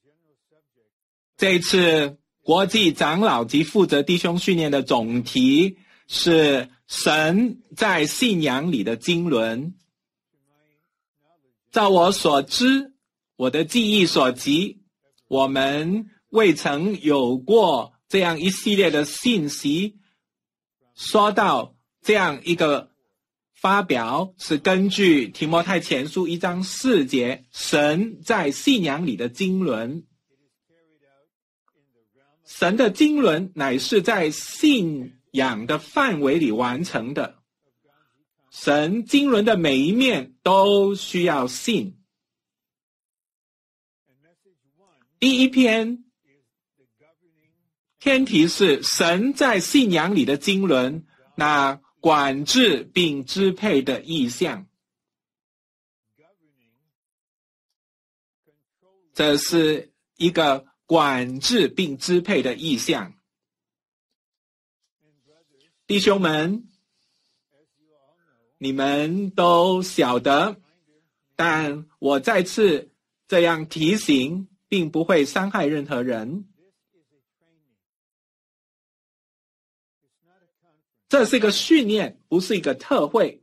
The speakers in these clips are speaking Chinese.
这一次国际长老及负责弟兄训练的总题是神在信仰里的经纶。照我所知，我的记忆所及，我们未曾有过这样一系列的信息，说到这样一个发表是根据提摩太前书1章4节，神在信仰里的经纶。神的经纶乃是在信仰的范围里完成的。神经纶的每一面都需要信。第一篇天题是神在信仰里的经纶，那管制并支配的意象。这是一个管制并支配的意象。弟兄们，你们都晓得，但我再次这样提醒，并不会伤害任何人。这是一个训练，不是一个特会。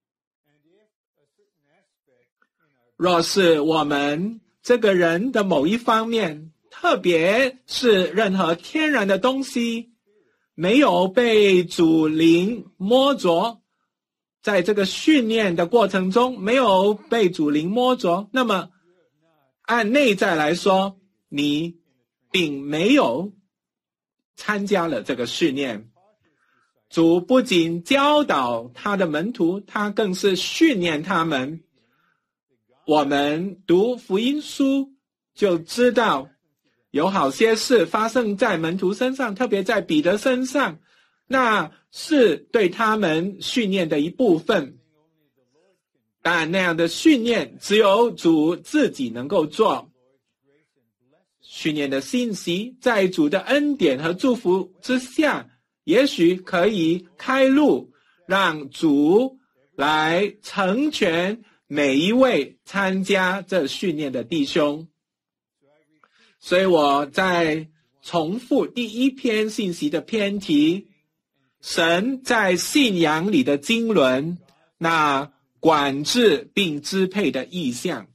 若是我们这个人的某一方面，特别是任何天然的东西，没有被主灵摸着，在这个训练的过程中没有被主灵摸着，那么按内在来说，你并没有参加了这个训练。主不仅教导他的门徒，他更是训练他们。我们读福音书就知道，有好些事发生在门徒身上，特别在彼得身上，那是对他们训练的一部分。但那样的训练只有主自己能够做。训练的信息在主的恩典和祝福之下，也许可以开路，让主来成全每一位参加这训练的弟兄。所以我在重复第一篇信息的篇题，神在信仰里的经纶，那管制并支配的意象。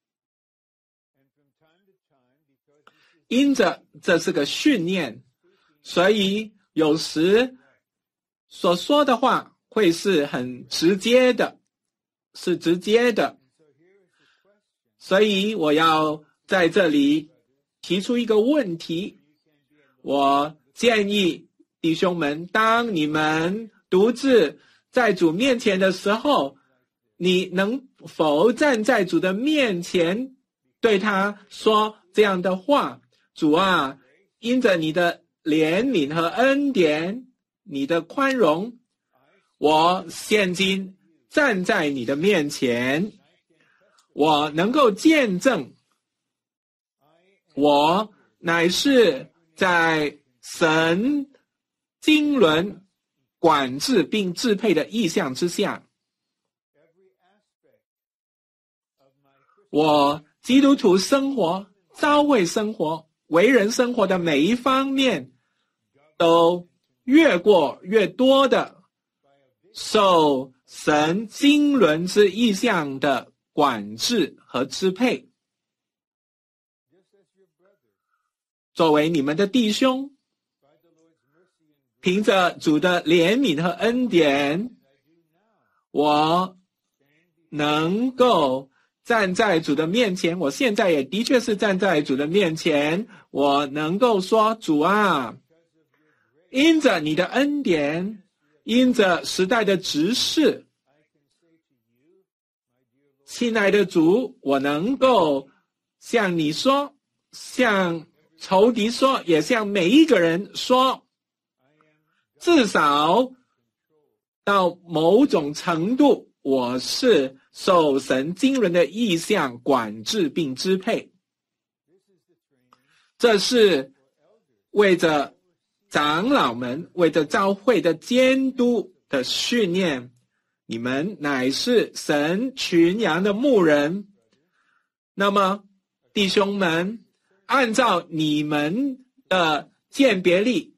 因着这是个训练，所以有时所说的话会是很直接的，是直接的。所以我要在这里提出一个问题，我建议弟兄们，当你们独自在主面前的时候，你能否站在主的面前对他说这样的话？主啊，因着你的怜悯和恩典，你的宽容，我现今站在你的面前，我能够见证，我乃是在神经纶管制并支配的意象之下，我基督徒生活、教会生活、为人生活的每一方面，都越过越多的受神经纶之意象的管制和支配。作为你们的弟兄，凭着主的怜悯和恩典，我能够站在主的面前，我现在也的确是站在主的面前，我能够说，主啊，因着你的恩典，因着时代的执事，亲爱的主，我能够向你说，向仇敌说，也向每一个人说，至少到某种程度，我是受神经纶的意象管制并支配。这是为着长老们，为着教会的监督的训练。你们乃是神群羊的牧人。那么弟兄们， 按照你们的鉴别力，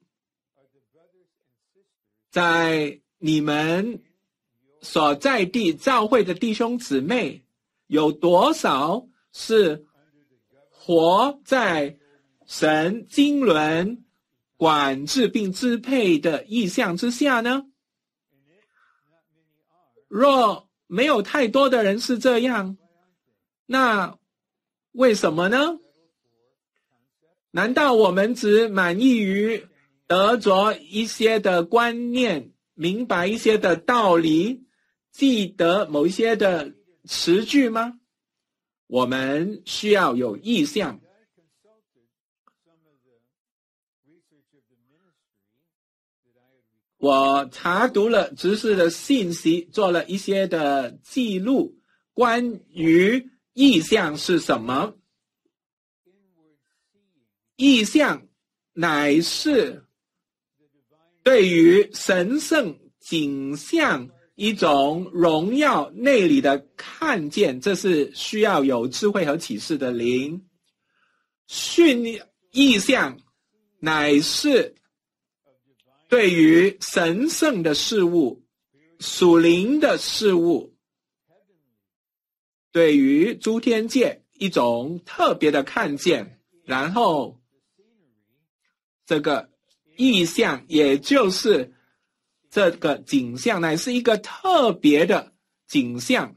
在你们所在地教会的弟兄姊妹，有多少是活在神经纶管制并支配的意象之下呢？若没有太多的人是这样，那为什么呢？难道我们只满意于得着一些的观念，明白一些的道理，记得某一些的词句吗？我们需要有意向。我查读了执事的信息，做了一些的记录，关于意象是什么。意象乃是对于神圣景象一种荣耀内里的看见，这是需要有智慧和启示的灵。意象乃是对于神圣的事物、属灵的事物，对于诸天界一种特别的看见。然后这个意象，也就是这个景象，乃是一个特别的景象。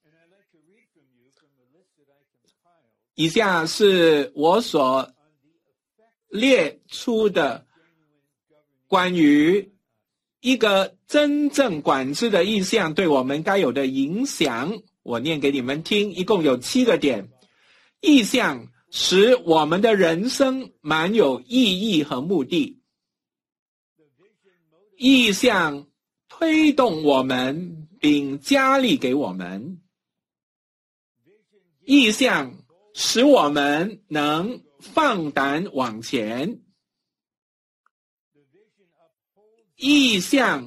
以下是我所列出的关于一个真正管制的意象对我们该有的影响，我念给你们听，一共有7个点。意象使我们的人生满有意义和目的。意象推动我们并加力给我们。意象使我们能放胆往前。意象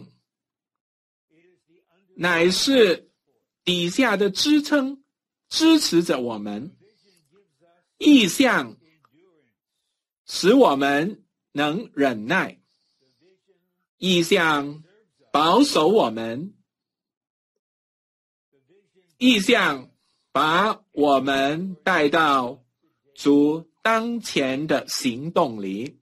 乃是底下的支撑，支持着我们。意象使我们能忍耐。意象保守我们。意象把我们带到主当前的行动里。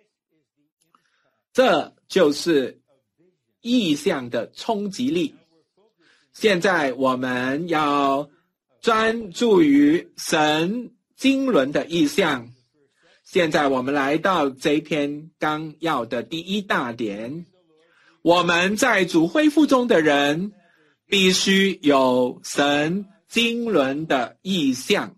这就是意象的冲击力。现在我们要专注于神经纶的意象。现在我们来到这篇纲要的第1大点，我们在主恢复中的人必须有神经纶的意象。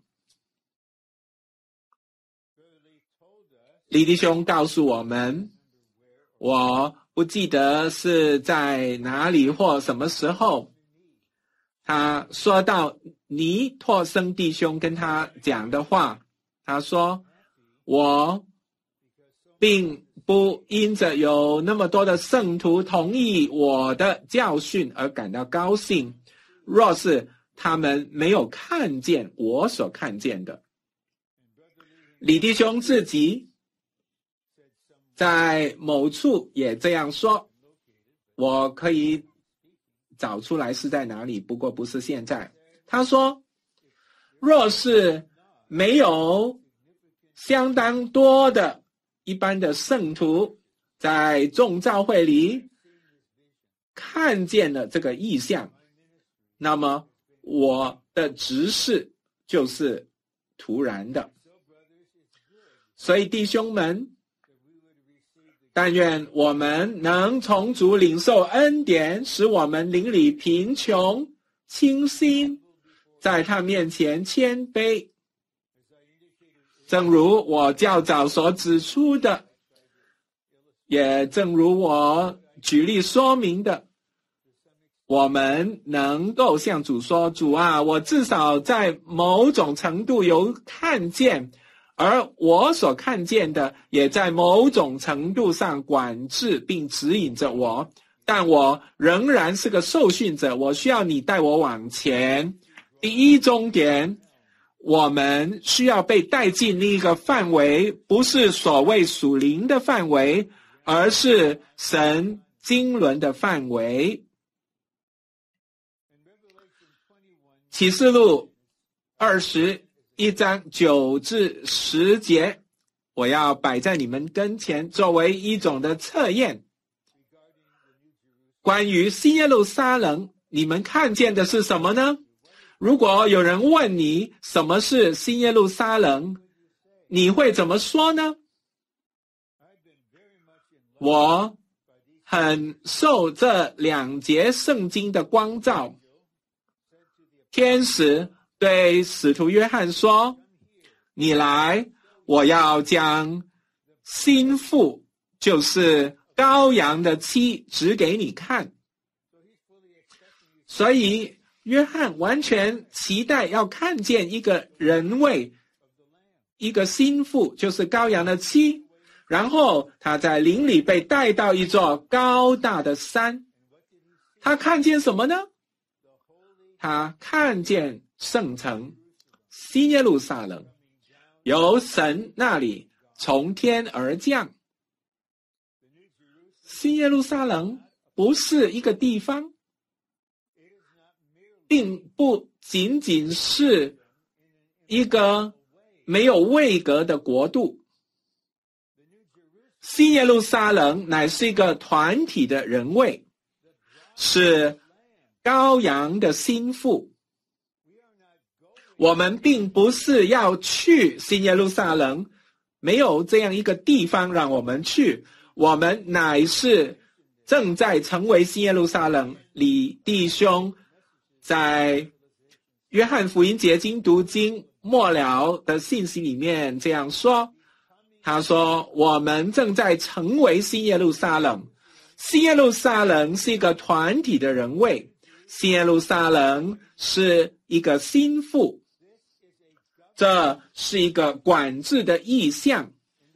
李弟兄告诉我们，我不记得是在哪里或什么时候，他说到尼托生弟兄跟他讲的话，他说，我并不因着有那么多的圣徒同意我的教训而感到高兴，若是他们没有看见我所看见的。李弟兄自己在某处也这样说，我可以找出来是在哪里，不过不是现在。他说，若是没有相当多的一般的圣徒在众教会里看见了这个意象，那么我的执事就是徒然的。所以弟兄们，但愿我们能从主领受恩典，使我们灵里贫穷、清心，在他面前谦卑。正如我较早所指出的，也正如我举例说明的，我们能够向主说，主啊，我至少在某种程度有看见，而我所看见的也在某种程度上管制并指引着我，但我仍然是个受训者，我需要你带我往前。第一终点， 我们需要被带进另一个范围，不是所谓属灵的范围，而是神经纶的范围。启示录21章9至10节，我要摆在你们跟前，作为一种的测验。关于新耶路撒冷，你们看见的是什么呢？如果有人问你什么是新耶路撒冷，你会怎么说呢？我很受这2节圣经的光照。天使对使徒约翰说，你来，我要将新妇，就是羔羊的妻指给你看。所以约翰完全期待要看见一个人位，一个新妇，就是羔羊的妻。然后他在灵里被带到一座高大的山。他看见什么呢？他看见圣城新耶路撒冷由神那里从天而降。新耶路撒冷不是一个地方，并不仅仅是一个没有位格的国度。新耶路撒冷乃是一个团体的人位，是羔羊的新妇。我们并不是要去新耶路撒冷，没有这样一个地方让我们去，我们乃是正在成为新耶路撒冷。李弟兄在约翰福音结晶读经末了的信息里面这样说，他说我们正在成为新耶路撒冷。新耶路撒冷是一个团体的人位，新耶路撒冷是一个新妇，这是一个管制的意象。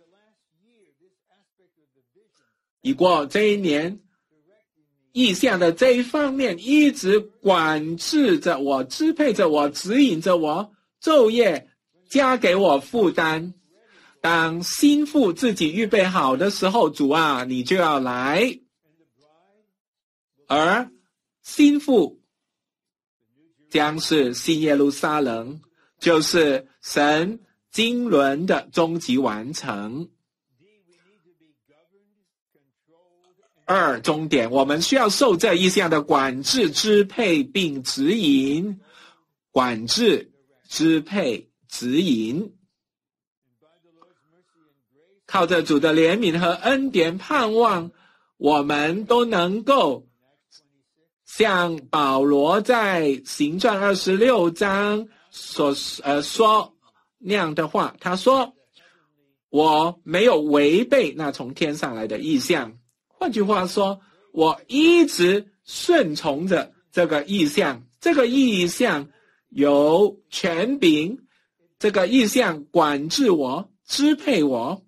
已过这一年，意象的这一方面一直管制着我，支配着我，指引着我，昼夜加给我负担。当新妇自己预备好的时候，主啊，你就要来。而新妇将是新耶路撒冷，就是神经纶的终极完成。2终点，我们需要受这意象的管制、支配并指引。管制、支配、指引。靠着主的怜悯和恩典，盼望我们都能够像保罗在行传26章所说那样的话，他说我没有违背那从天上来的意象。换句话说，我一直顺从着这个意象，这个意象有权柄，这个意象管制我，支配我。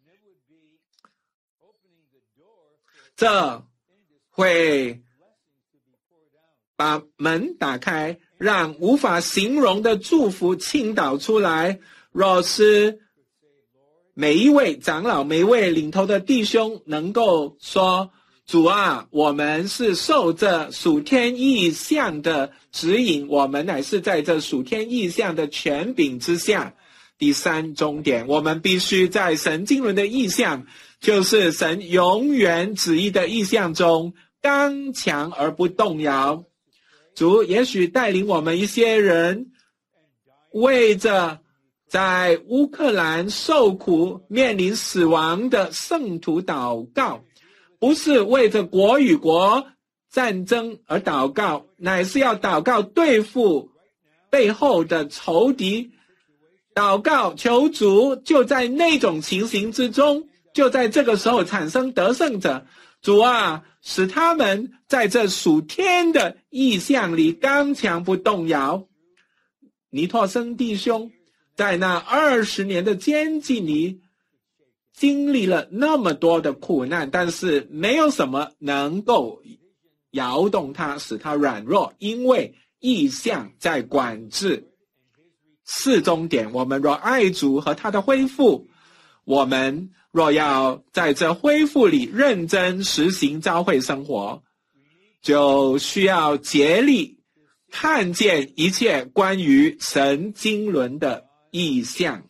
这会把门打开，让无法形容的祝福倾倒出来。若是每一位长老、每一位领头的弟兄能够说，主啊，我们是受这属天意象的指引，我们乃是在这属天意象的权柄之下。第3终点，我们必须在神经纶的意象，就是神永远旨意的意象中刚强而不动摇。主也许带领我们一些人为着在乌克兰受苦面临死亡的圣徒祷告，不是为着国与国战争而祷告，乃是要祷告对付背后的仇敌。祷告求主就在那种情形之中，就在这个时候产生得胜者。主啊，使他们在这属天的意象里刚强不动摇。尼托生弟兄在那20年的监禁里经历了那么多的苦难，但是没有什么能够摇动他，使他软弱，因为意象在管制。 四重点，我们若爱主和他的恢复，我们若要在这恢复里认真实行教会生活，就需要竭力看见一切关于神经纶的意象。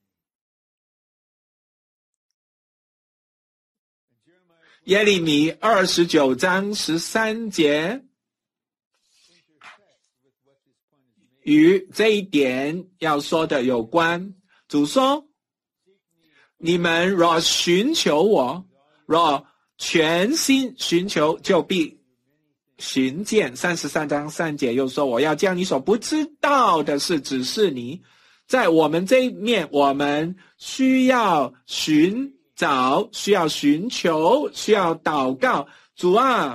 耶利米29章13节与这一点要说的有关。主说，你们若寻求我，若全心寻求，就必寻见。33章3节又说，我要将你所不知道的事指示你。在我们这一面，我们需要寻找，需要寻求，需要祷告。主啊，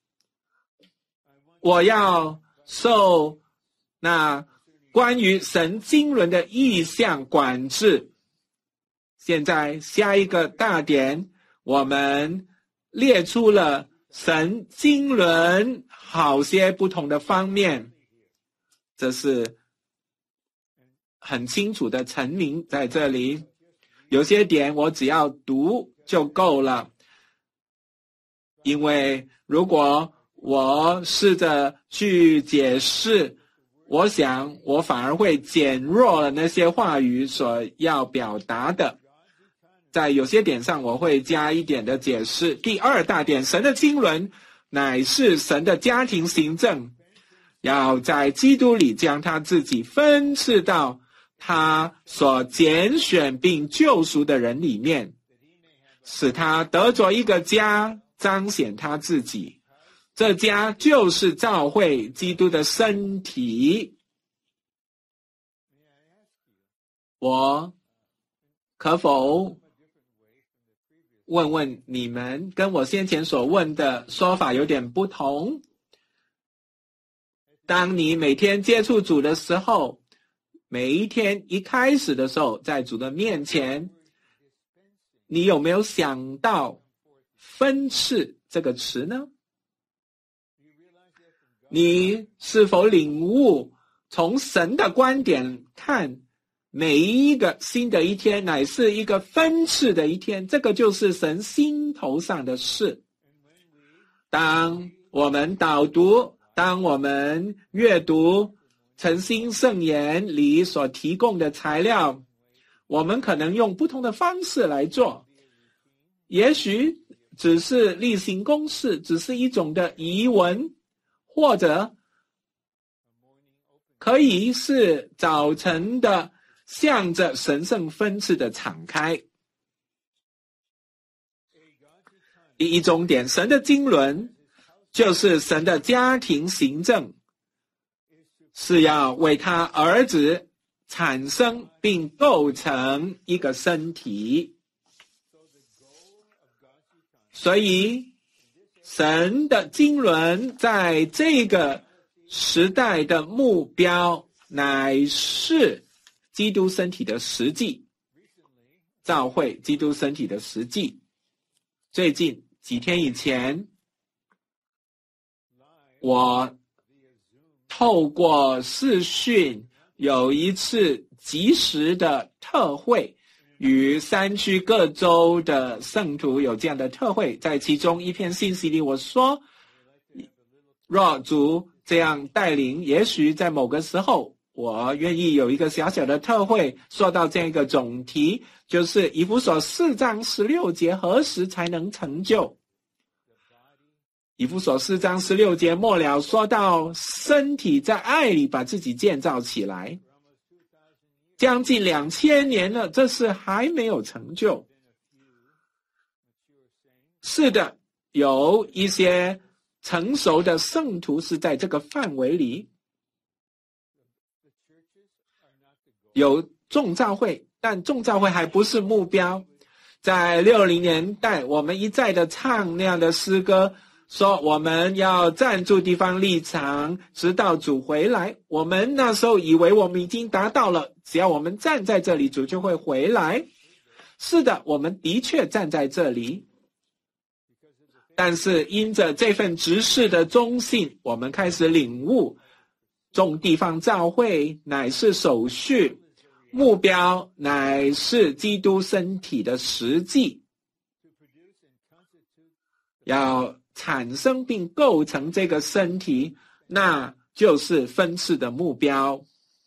我要受那关于神经纶的意象管制。现在下一个大点，我们列出了神经纶好些不同的方面，这是很清楚的陈明在这里。有些点我只要读就够了，因为如果我试着去解释，我想我反而会减弱了那些话语所要表达的。在有些点上我会加一点的解释。第二大点，神的经纶乃是神的家庭行政，要在基督里将他自己分赐到他所拣选并救赎的人里面，使他得着一个家，彰显他自己。这家就是教会基督的身体。我可否问问你们，跟我先前所问的说法有点不同。当你每天接触主的时候，每一天一开始的时候，在主的面前，你有没有想到分赐这个词呢？你是否领悟从神的观点看，每一个新的一天乃是一个分赐的一天，这个就是神心头上的事。当我们导读，当我们阅读诚心圣言里所提供的材料，我们可能用不同的方式来做，也许只是例行公事，只是一种的疑文，或者可以是早晨的向着神圣分赐的敞开。第一重点，神的经纶就是神的家庭行政，是要为他儿子产生并构成一个身体。所以神的经纶在这个时代的目标乃是基督身体的实际，教会基督身体的实际。最近几天以前，我透过视讯有一次即时的特会，与山区各州的圣徒有这样的特会。在其中一篇信息里我说，若主这样带领，也许在某个时候我愿意有一个小小的特会，说到这样一个总题，就是以弗所4章16节何时才能成就。以弗所4章16节末了说到身体在爱里把自己建造起来，将近2000年了，这事还没有成就。是的，有一些成熟的圣徒是在这个范围里，有众教会，但众教会还不是目标。在60年代，我们一再的唱那样的诗歌，说我们要站住地方立场，直到主回来。我们那时候以为我们已经达到了，只要我们站在这里，主就会回来。是的，我们的确站在这里，但是因着这份执事的忠信，我们开始领悟， 众地方教会乃是手续，目标乃是基督身体的实际，要产生并构成这个身体，那就是分次的目标。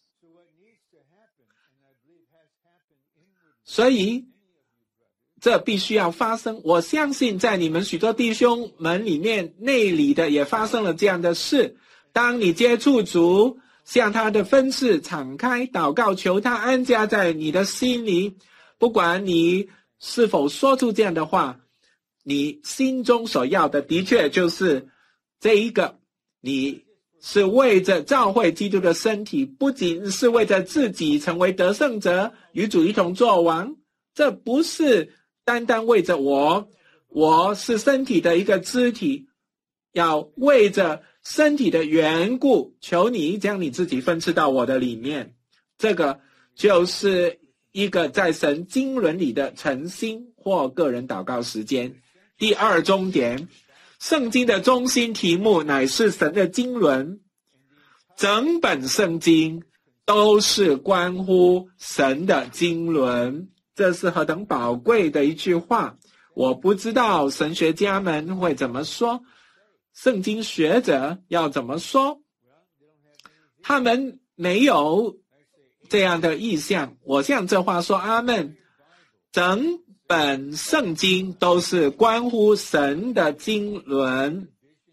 所以这必须要发生。我相信在你们许多弟兄们里面，内里的也发生了这样的事。当你接触主，向他的分次敞开祷告，求他安家在你的心里，不管你是否说出这样的话，你心中所要的的确就是这一个，你是为着教会基督的身体，不仅是为着自己成为得胜者，与主一同作王。这不是单单为着我是身体的一个肢体，要为着身体的缘故，求你将你自己分赐到我的里面。这个就是一个在神经纶里的诚心或个人祷告时间。第二重点，圣经的中心题目乃是神的经纶，整本圣经都是关乎神的经纶，这是何等宝贵的一句话。我不知道神学家们会怎么说，圣经学者要怎么说，他们没有这样的意象。我向这话说阿们。整本圣经都是关乎神的经纶。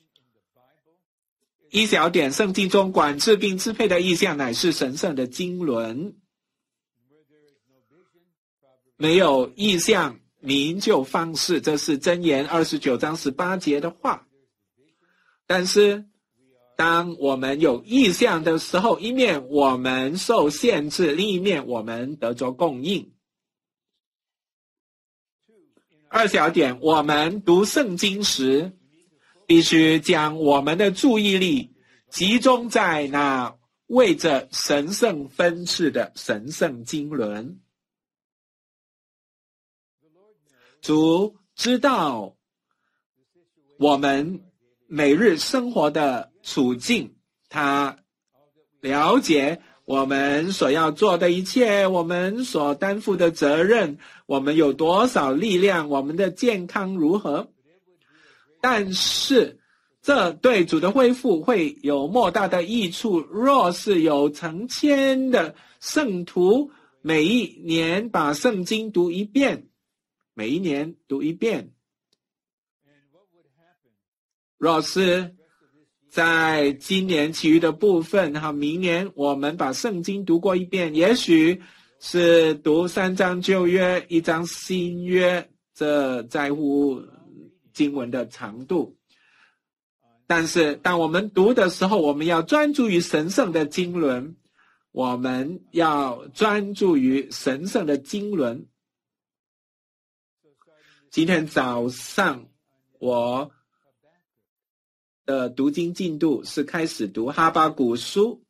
一小点，圣经中管制并支配的意象乃是神圣的经纶。没有意象，民就放肆，这是箴言29章18节的话。但是当我们有意象的时候，一面我们受限制，另一面我们得着供应。二小点，我们读圣经时必须将我们的注意力集中在那为着神圣分赐的神圣经纶。主知道我们每日生活的处境，他了解我们所要做的一切，我们所担负的责任，我们有多少力量，我们的健康如何。但是这对主的恢复会有莫大的益处，若是有成千的圣徒每一年把圣经读一遍，每一年读一遍，若是在今年其余的部分，明年我们把圣经读过一遍，也许是读3章旧约，1章新约，这在乎经文的长度。但是当我们读的时候，我们要专注于神圣的经纶，我们要专注于神圣的经纶。今天早上我的读经进度是开始读哈巴谷书，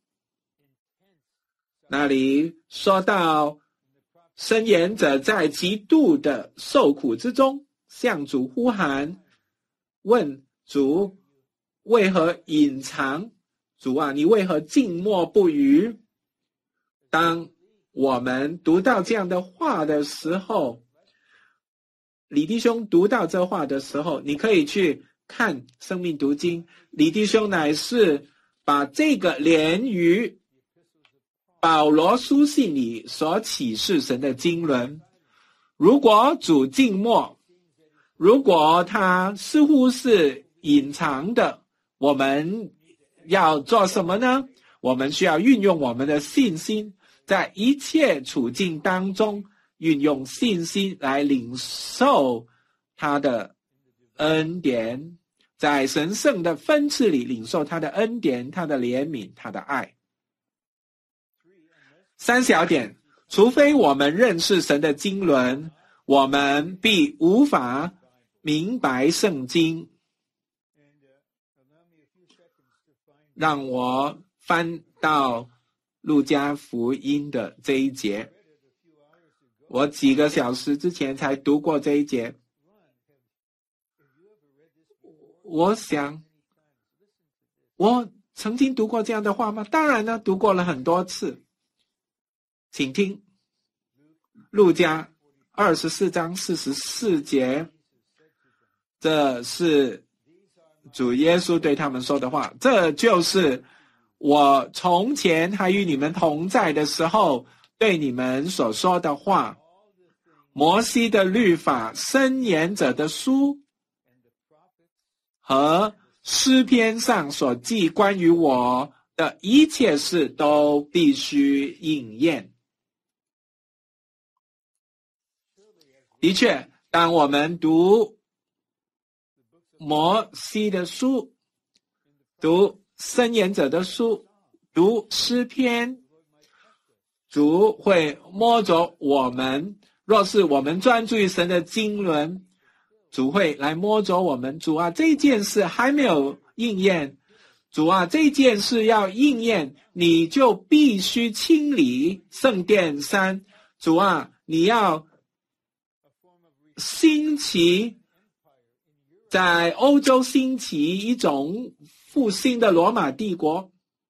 那里说到申言者在极度的受苦之中向主呼喊，问主为何隐藏，主啊，你为何静默不语。当我们读到这样的话的时候，李弟兄读到这话的时候，你可以去看生命读经，李弟兄乃是把这个连于保罗书信里所启示神的经纶。如果主静默，如果他似乎是隐藏的，我们要做什么呢？我们需要运用我们的信心，在一切处境当中运用信心来领受他的恩典，在神圣的分赐里领受他的恩典，他的怜悯，他的爱。3小点，除非我们认识神的经纶，我们必无法明白圣经。让我翻到路加福音的这一节，我几个小时之前才读过这一节。我想我曾经读过这样的话吗？当然呢，读过了很多次。请听路加24章44节，这是主耶稣对他们说的话。这就是我从前还与你们同在的时候对你们所说的话。摩西的律法、箴言者的书和诗篇上所记关于我的一切事都必须应验。的确，当我们读摩西的书、读箴言者的书、读诗篇，主会摸着我们。若是我们专注于神的经纶，主会来摸着我们。主啊，这件事还没有应验，主啊，这件事要应验，你就必须清理圣殿山。主啊，你要兴起，在欧洲兴起一种复兴的罗马帝国，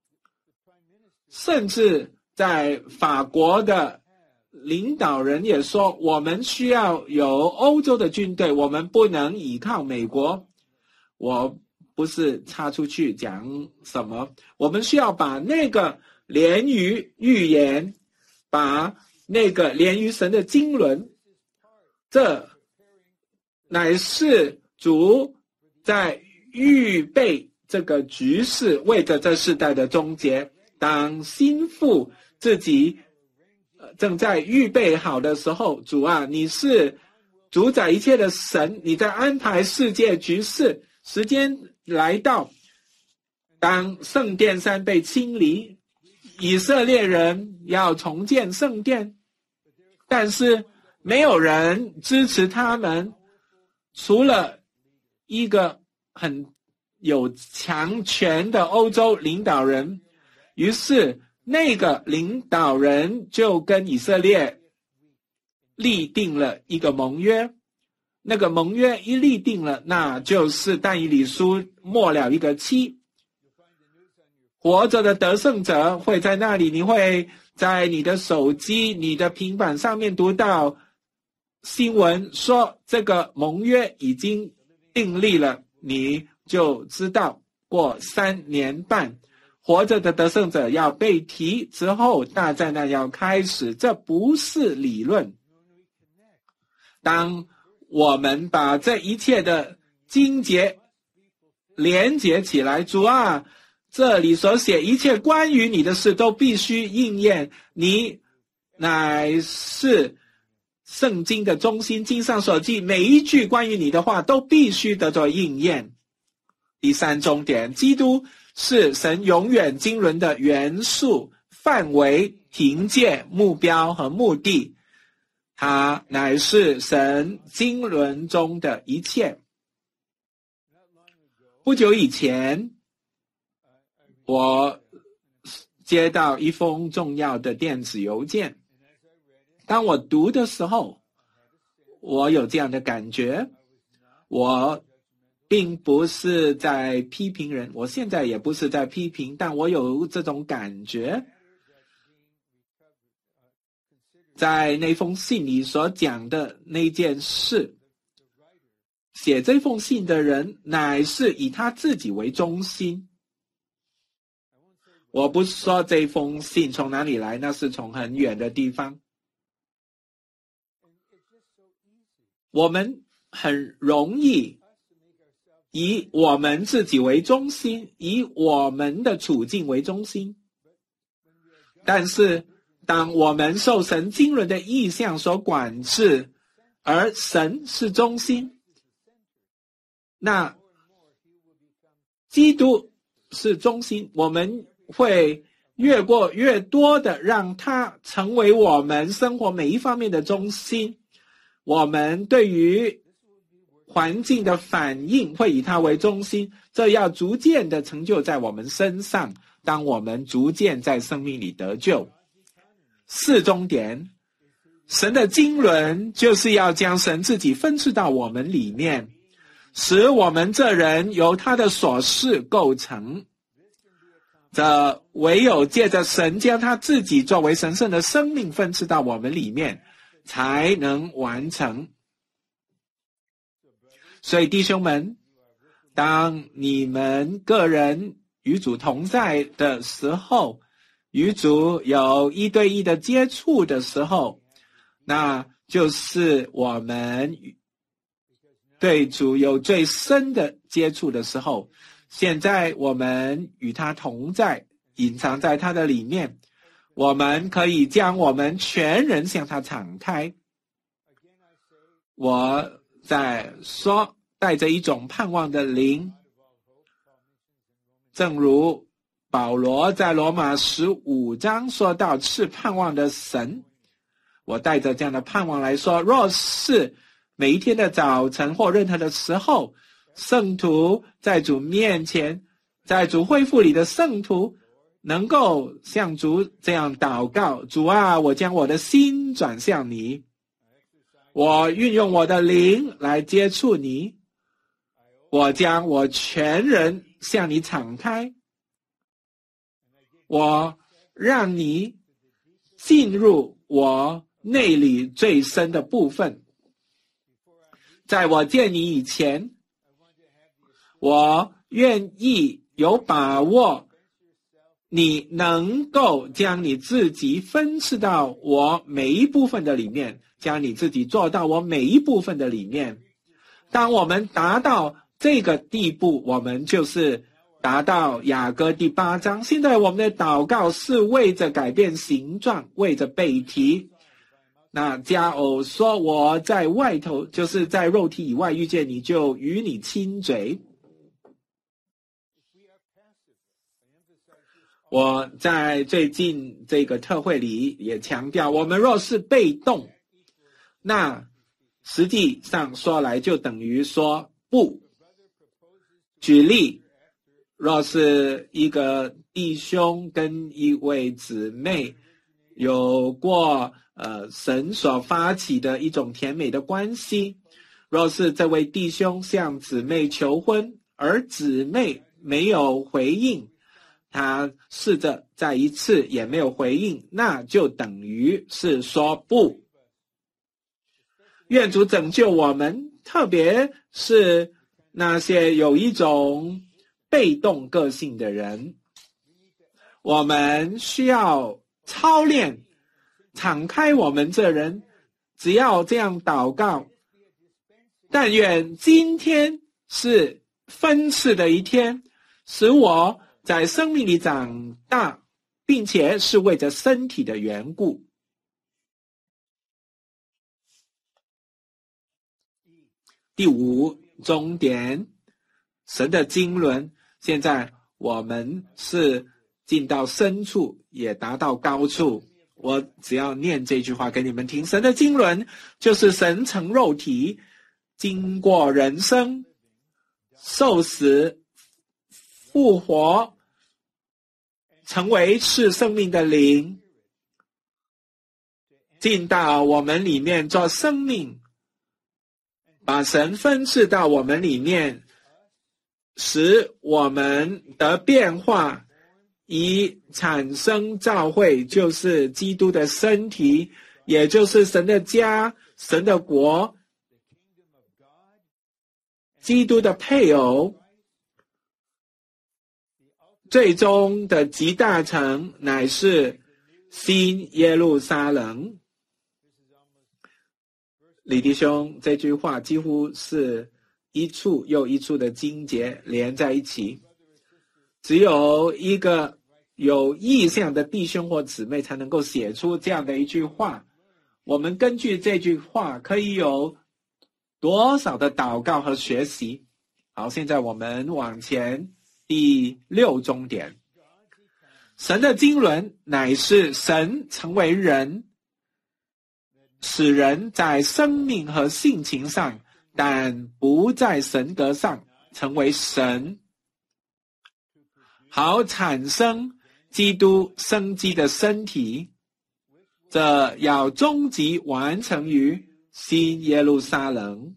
甚至在法国的领导人也说，我们需要有欧洲的军队，我们不能依靠美国。我不是插出去讲什么，我们需要把那个连于预言，把那个连于神的经纶，这乃是主在预备这个局势，为着这世代的终结。当心腹自己正在预备好的时候，主啊，你是主宰一切的神，你在安排世界局势。时间来到，当圣殿山被清理，以色列人要重建圣殿，但是没有人支持他们，除了一个很有强权的欧洲领导人。于是那个领导人就跟以色列立定了一个盟约，那个盟约一立定了，那就是但以理书末了一个期。活着的得胜者会在那里，你会在你的手机、你的平板上面读到新闻说这个盟约已经订立了，你就知道过3年半活着的得胜者要被提之后，大灾难要开始。这不是理论。当我们把这一切的经节连结起来，主啊，这里所写一切关于你的事都必须应验，你乃是圣经的中心，经上所记每一句关于你的话都必须得到应验。第三重点，基督是神永远经纶的元素、范围、凭借、目标和目的，它乃是神经纶中的一切。不久以前，我接到一封重要的电子邮件，当我读的时候，我有这样的感觉，我并不是在批评人，我现在也不是在批评，但我有这种感觉。在那封信里所讲的那件事，写这封信的人乃是以他自己为中心。我不是说这封信从哪里来，那是从很远的地方。我们很容易以我们自己为中心，以我们的处境为中心。但是当我们受神经纶的意象所管制，而神是中心，那基督是中心，我们会越过越多的让他成为我们生活每一方面的中心。我们对于环境的反应会以它为中心，这要逐渐的成就在我们身上，当我们逐渐在生命里得救。4重点，神的经纶就是要将神自己分赐到我们里面，使我们这人由他的所事构成。 这唯有借着神将他自己作为神圣的生命分赐到我们里面，才能完成。所以弟兄们，当你们个人与主同在的时候，与主有一对一的接触的时候，那就是我们对主有最深的接触的时候。现在我们与他同在，隐藏在他的里面，我们可以将我们全人向他敞开。我在说，带着一种盼望的灵，正如保罗在罗马15章说到是盼望的神，我带着这样的盼望来说，若是每一天的早晨或任何的时候，圣徒在主面前，在主恢复里的圣徒能够向主这样祷告，主啊，我将我的心转向你，我运用我的灵来接触你，我将我全人向你敞开，我让你进入我内里最深的部分。在我见你以前，我愿意有把握你能够将你自己分赐到我每一部分的里面，将你自己做到我每一部分的里面。当我们达到这个地步，我们就是达到雅歌第8章。现在我们的祷告是为着改变形状，为着被提。那加偶说，我在外头，就是在肉体以外遇见你，就与你亲嘴。我在最近这个特会里也强调，我们若是被动，那实际上说来就等于说不。举例，若是一个弟兄跟一位姊妹有过神所发起的一种甜美的关系，若是这位弟兄向姊妹求婚，而姊妹没有回应，他试着再一次也没有回应，那就等于是说不。愿主拯救我们，特别是那些有一种被动个性的人，我们需要操练敞开我们这人，只要这样祷告。但愿今天是分赐的一天，使我在生命里长大，并且是为着身体的缘故。第5终点，神的经纶。现在我们是进到深处，也达到高处。我只要念这句话给你们听，神的经纶就是神成肉体，经过人生、受死、复活，成为是生命的灵，进到我们里面做生命，把神分赐到我们里面，使我们的变化，以产生教会，就是基督的身体，也就是神的家、神的国，基督的配偶。最终的集大成乃是新耶路撒冷。李弟兄这句话几乎是一处又一处的经节连在一起，只有一个有意向的弟兄或姊妹才能够写出这样的一句话。我们根据这句话可以有多少的祷告和学习。好，现在我们往前，第6终点。神的经纶乃是神成为人，使人在生命和性情上，但不在神格上成为神，好产生基督生机的身体。这要终极完成于新耶路撒冷。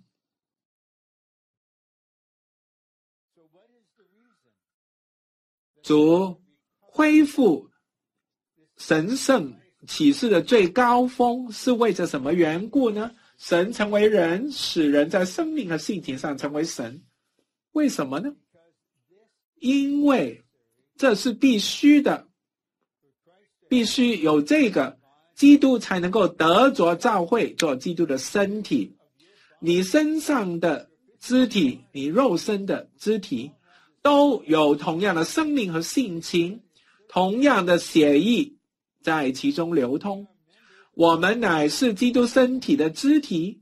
主恢复神圣启示的最高峰是为着什么缘故呢？神成为人，使人在生命和性情上成为神。为什么呢？因为这是必须的，必须有这个，基督才能够得着教会做基督的身体。你身上的肢体，你肉身的肢体都有同样的生命和性情，同样的血液在其中流通。我们乃是基督身体的肢体，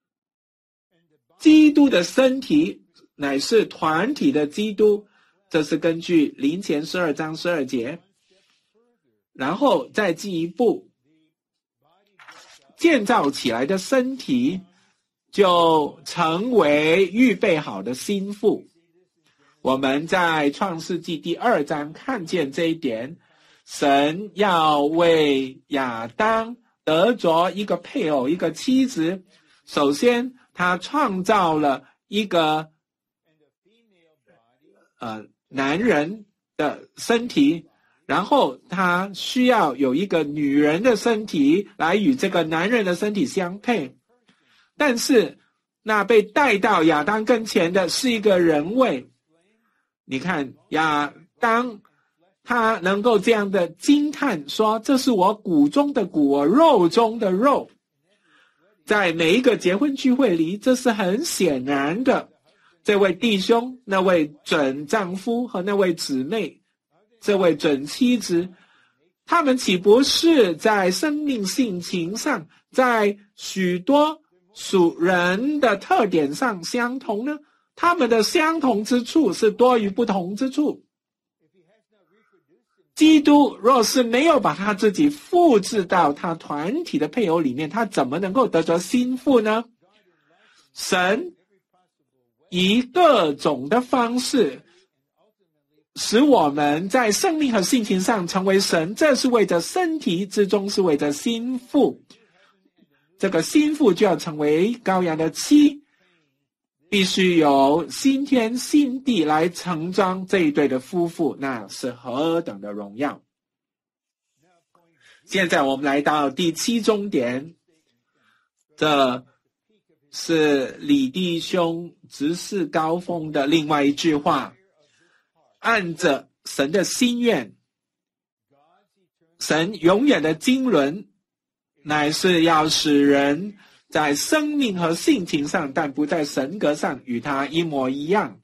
基督的身体乃是团体的基督，这是根据林前12章12节。然后再进一步，建造起来的身体就成为预备好的心腹。我们在创世纪第2章看见这一点，神要为亚当得着一个配偶，一个妻子。首先他创造了一个男人的身体，然后他需要有一个女人的身体来与这个男人的身体相配。但是那被带到亚当跟前的是一个人位。你看亚当他能够这样的惊叹说，这是我骨中的骨，我肉中的肉。在每一个结婚聚会里，这是很显然的。这位弟兄，那位准丈夫和那位姊妹，这位准妻子，他们岂不是在生命性情上，在许多属人的特点上相同呢？他们的相同之处是多于不同之处。基督若是没有把他自己复制到他团体的配偶里面，他怎么能够得着心腹呢？神以各种的方式使我们在生命和性情上成为神，这是为着身体之中是为着心腹。这个心腹就要成为羔羊的妻，必须有新天新地来盛装这一对的夫妇，那是何等的荣耀。现在我们来到第7终点，这是李弟兄执事高峰的另外一句话，按着神的心愿，神永远的经纶乃是要使人在生命和性情上，但不在神格上与他一模一样，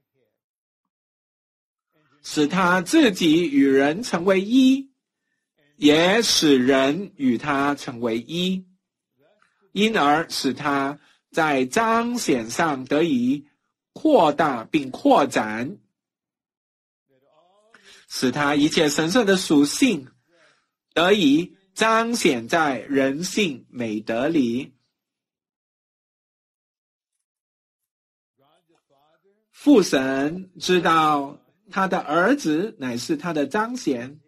使他自己与人成为一，也使人与他成为一，因而使他在彰显上得以扩大并扩展，使他一切神圣的属性得以彰显在人性美德里。父神知道他的儿子乃是他的彰显，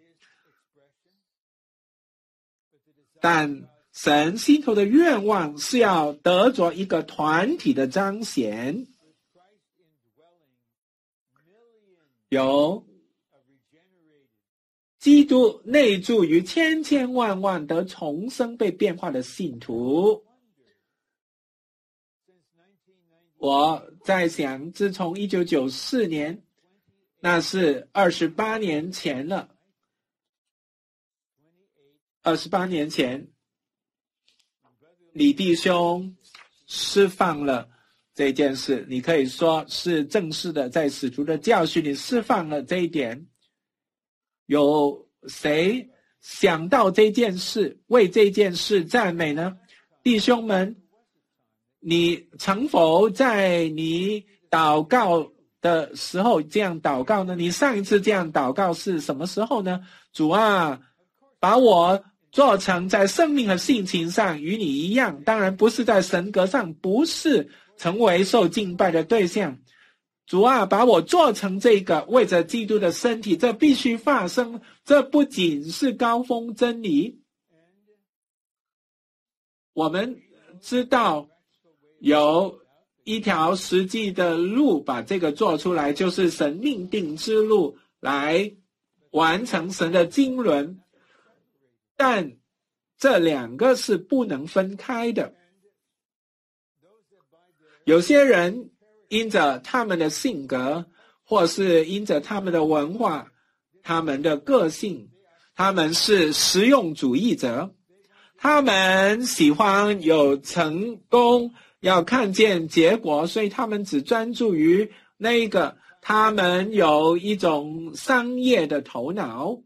但神心头的愿望是要得着一个团体的彰显，有基督内住于千千万万得重生被变化的信徒。我在想，自从1994年，那是28年前了。28年前，李弟兄释放了这件事，你可以说是正式的，在使徒的教训里释放了这一点。有谁想到这件事，为这件事赞美呢？弟兄们，你曾否在你祷告的时候这样祷告呢？你上一次这样祷告是什么时候呢？主啊，把我做成在生命和性情上与你一样，当然不是在神格上，不是成为受敬拜的对象。主啊，把我做成这个为着基督的身体，这必须发生。这不仅是高峰真理，我们知道有一条实际的路把这个做出来，就是神命定之路，来完成神的经纶，但这两个是不能分开的。有些人因着他们的性格，或是因着他们的文化，他们的个性，他们是实用主义者，他们喜欢有成功，要看见结果，所以他们只专注于那个，他们有一种商业的头脑。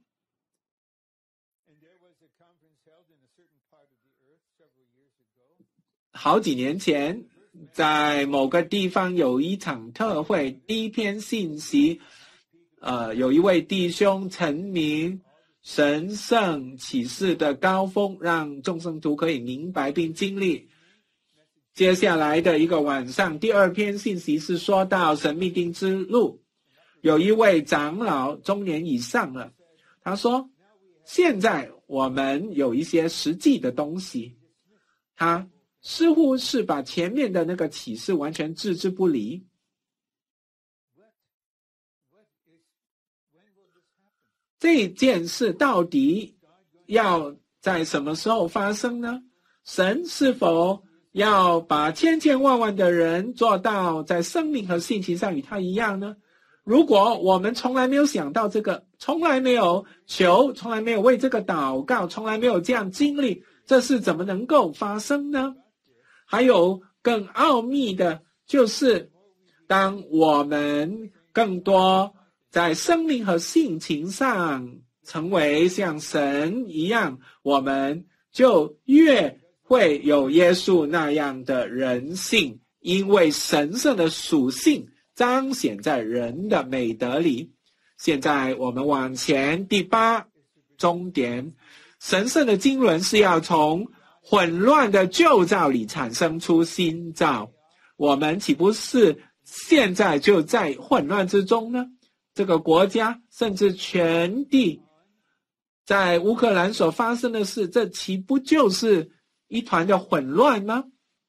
好几年前，在某个地方有一场特会，第一篇信息，有一位弟兄陈明神圣启示的高峰，让众圣徒可以明白并经历。接下来的一个晚上，第二篇信息是说到神命定之路，有一位长老中年以上了，他说现在我们有一些实际的东西，他似乎是把前面的那个启示完全置之不理。这件事到底要在什么时候发生呢？神是否要把千千万万的人做到在生命和性情上与他一样呢？如果我们从来没有想到这个，从来没有求，从来没有为这个祷告，从来没有这样经历，这事怎么能够发生呢？还有更奥秘的就是，当我们更多在生命和性情上成为像神一样，我们就越会有耶稣那样的人性，因为神圣的属性彰显在人的美德里。现在我们往前，第8终点，神圣的经纶是要从混乱的旧造里产生出新造。我们岂不是现在就在混乱之中呢？这个国家甚至全地，在乌克兰所发生的事，这岂不就是一团的混乱吗？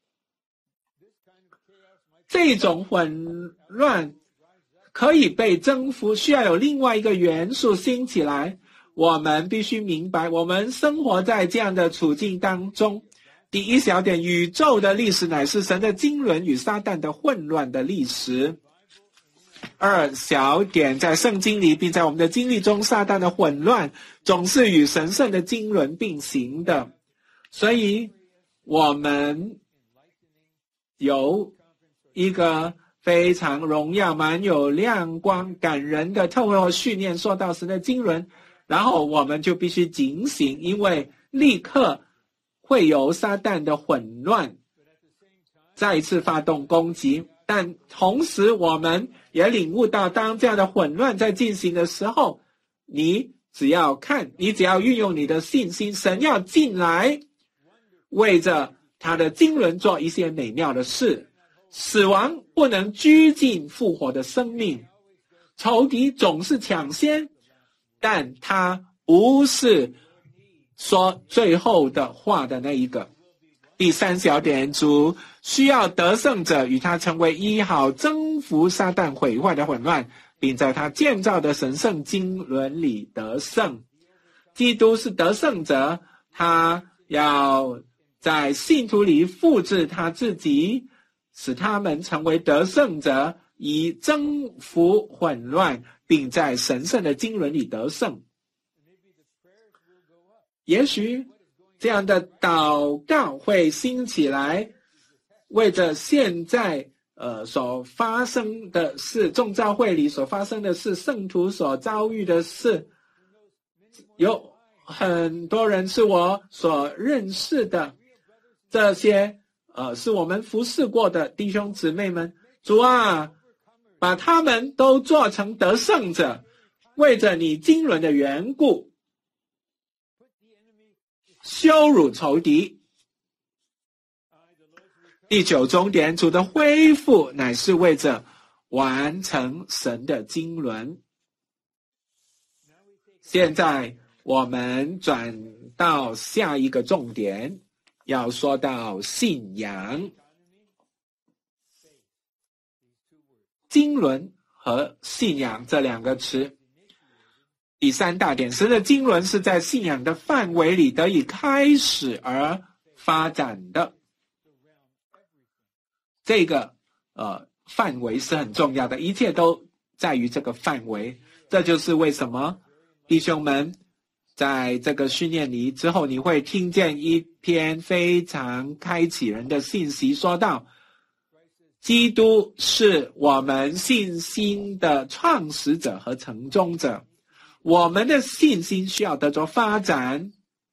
这种混乱可以被征服，需要有另外一个元素兴起来。我们必须明白，我们生活在这样的处境当中。第一小点，宇宙的历史乃是神的经纶与撒旦的混乱的历史。二小点，在圣经里并在我们的经历中，撒旦的混乱总是与神圣的经纶并行的。所以我们有一个非常荣耀、满有亮光、感人的特会和训练，说到神的经纶，然后我们就必须警醒，因为立刻会有撒旦的混乱再一次发动攻击。但同时我们也领悟到，当这样的混乱在进行的时候，你只要运用你的信心，神要进来为着他的经纶做一些美妙的事。死亡不能拘禁复活的生命，仇敌总是抢先，但他不是说最后的话的那一个。第三小点，主需要得胜者与他成为一，好征服撒旦毁坏的混乱，并在他建造的神圣经纶里得胜。基督是得胜者，他要在信徒里复制他自己，使他们成为得胜者，以征服混乱，并在神圣的经纶里得胜。也许这样的祷告会兴起来，为着现在所发生的事，众召会里所发生的事，圣徒所遭遇的事，有很多人是我所认识的，这些是我们服侍过的弟兄姊妹们。主啊，把他们都做成得胜者，为着你经纶的缘故，羞辱仇敌。第9终点，主的恢复乃是为着完成神的经纶。现在我们转到下一个重点，要说到信仰。经纶和信仰这两个词， 第三大点，神的经纶是在信仰的范围里得以开始而发展的。这个范围是很重要的，一切都在于这个范围。这就是为什么弟兄们在这个训练里之后，你会听见一篇非常开启人的信息，说到基督是我们信心的创始者和成终者，我们的信心需要得着发展。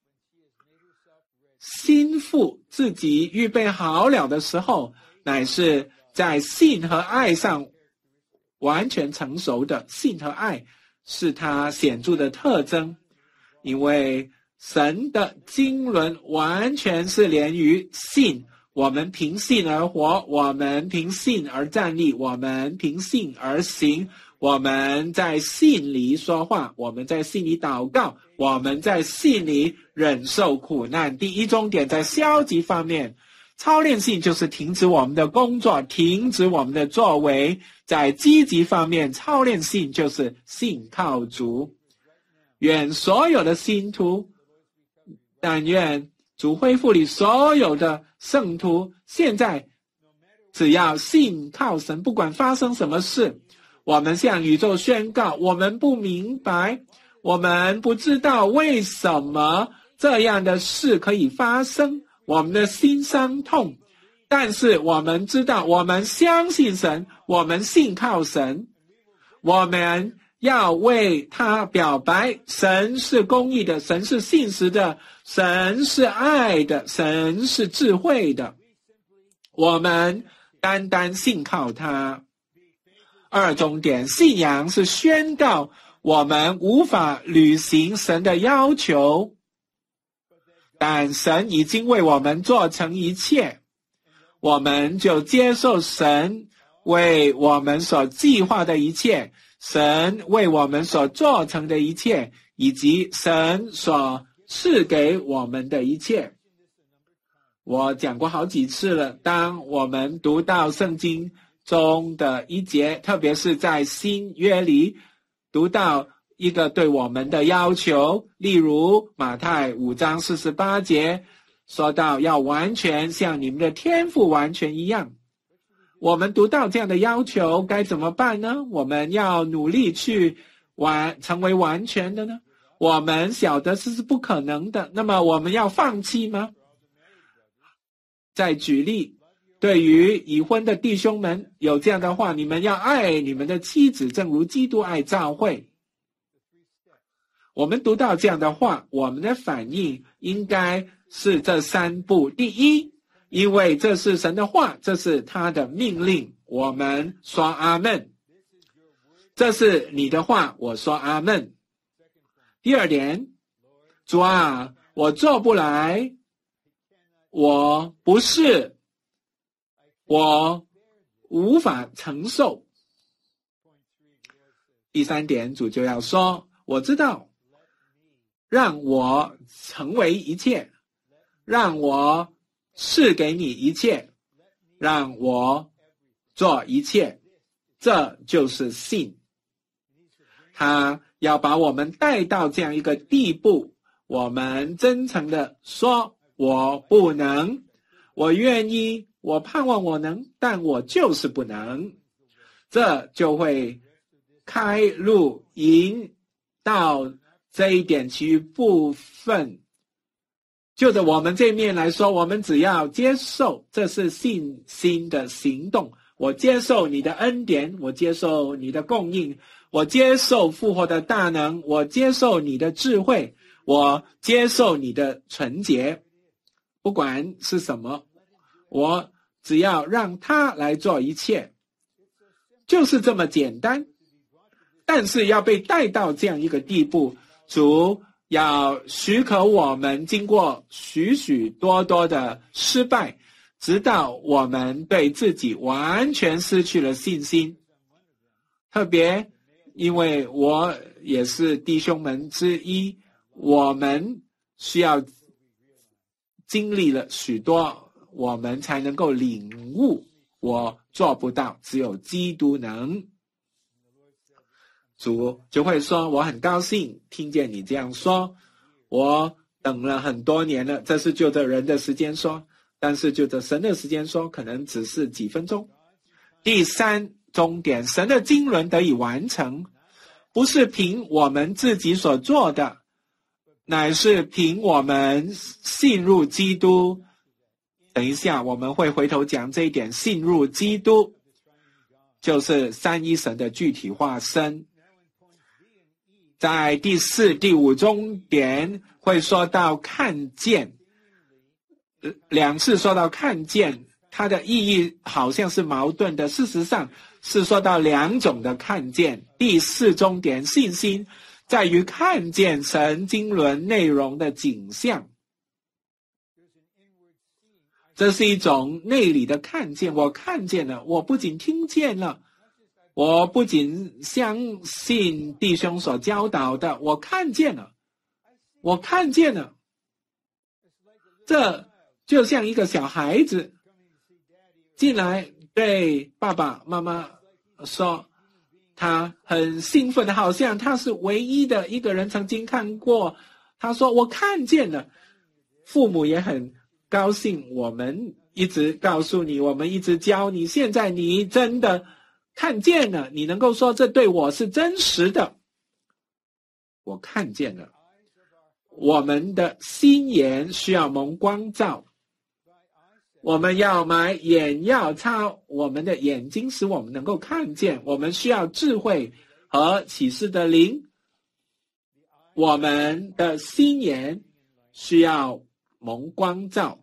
心腹自己预备好了的时候，乃是在信和爱上完全成熟的。信和爱是他显著的特征，因为神的经纶完全是连于信，我们凭信而活，我们凭信而站立，我们凭信而行，我们在信里说话，我们在信里祷告，我们在信里忍受苦难。第一重点在消极方面，操练信就是停止我们的工作，停止我们的作为。在积极方面，操练信就是信靠主。愿所有的信徒，但愿主恢复里所有的圣徒，现在只要信靠神，不管发生什么事，我们向宇宙宣告，我们不明白，我们不知道为什么这样的事可以发生，我们的心伤痛，但是我们知道，我们相信神，我们信靠神，我们要为他表白，神是公义的，神是信实的，神是爱的，神是智慧的，我们单单信靠他。二重点，信仰是宣告我们无法履行神的要求，但神已经为我们做成一切，我们就接受神为我们所计划的一切，神为我们所做成的一切，以及神所赐给我们的一切。我讲过好几次了，当我们读到圣经中的一节，特别是在新约里读到一个对我们的要求，例如马太5章48节说到要完全像你们的天父完全一样。我们读到这样的要求该怎么办呢？我们要努力去成为完全的呢？我们晓得这是不可能的，那么我们要放弃吗？再举例，对于已婚的弟兄们有这样的话，你们要爱你们的妻子，正如基督爱教会。我们读到这样的话，我们的反应应该是这3步。第一，因为这是神的话，这是他的命令，我们说阿们。这是你的话，我说阿们。第二点，主啊，我做不来，我不是，我无法承受。第三点，主就要说，我知道，让我成为一切，让我赐给你一切，让我做一切，这就是信。他要把我们带到这样一个地步，我们真诚的说，我不能，我愿意，我盼望我能，但我就是不能。这就会开路引到这一点其余部分。就着我们这面来说，我们只要接受，这是信心的行动。我接受你的恩典，我接受你的供应，我接受复活的大能，我接受你的智慧，我接受你的纯洁。不管是什么，我只要让他来做一切，就是这么简单。但是要被带到这样一个地步，主要许可我们经过许许多多的失败，直到我们对自己完全失去了信心。特别因为我也是弟兄们之一，我们需要经历了许多，我们才能够领悟，我做不到，只有基督能。 主就会说，我很高兴听见你这样说，我等了很多年了。这是就着人的时间说，但是就着神的时间说，可能只是几分钟。第三终点，神的经纶得以完成，不是凭我们自己所做的，乃是凭我们信入基督。等一下我们会回头讲这一点，信入基督就是三一神的具体化身。在第四、第五终点会说到看见，两次说到看见，它的意义好像是矛盾的，事实上是说到两种的看见。第四终点，信心在于看见神经纶内容的景象，这是一种内里的看见。我看见了，我不仅听见了，我不仅相信弟兄所教导的，我看见了，我看见了。这就像一个小孩子进来对爸爸妈妈说，他很兴奋的，好像他是唯一的一个人曾经看过。他说我看见了，父母也很高兴，我们一直告诉你，我们一直教你，现在你真的看见了，你能够说这对我是真实的。我看见了，我们的心眼需要蒙光照，我们要买眼药擦我们的眼睛，使我们能够看见。我们需要智慧和启示的灵，我们的心眼需要蒙光照。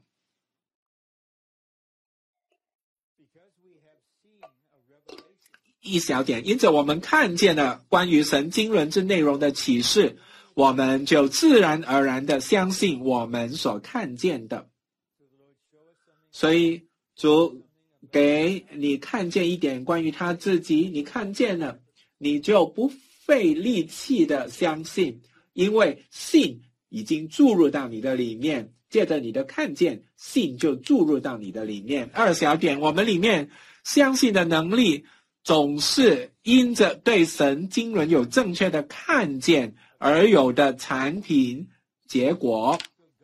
一小点，因此我们看见了关于神经纶之内容的启示，我们就自然而然的相信我们所看见的。所以主给你看见一点关于他自己，你看见了，你就不费力气的相信，因为信已经注入到你的里面，借着你的看见，信就注入到你的里面。二小点，我们里面相信的能力总是因着对神经纶有正确的看见而有的产品结果。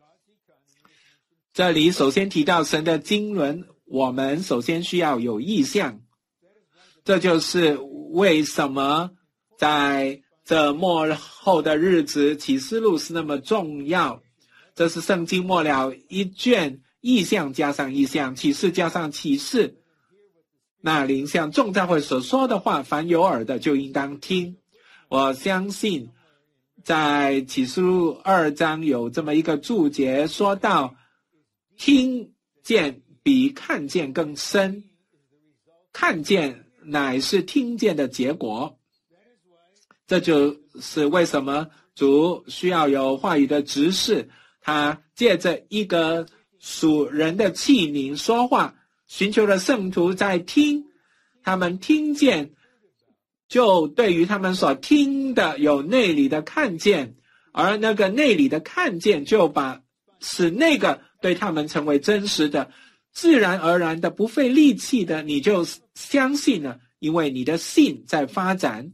这里首先提到神的经纶，我们首先需要有意象。这就是为什么在这末后的日子，启示录是那么重要。这是圣经末了一卷，意象加上意象，启示加上启示。那灵像众教会所说的话，凡有耳的就应当听。我相信在启示录2章有这么一个注解，说到听见比看见更深，看见乃是听见的结果。这就是为什么主需要有话语的执事，他借着一个属人的器皿说话，寻求的圣徒在听，他们听见，就对于他们所听的有内里的看见，而那个内里的看见就使那个对他们成为真实的，自然而然的不费力气的你就相信了，因为你的信在发展。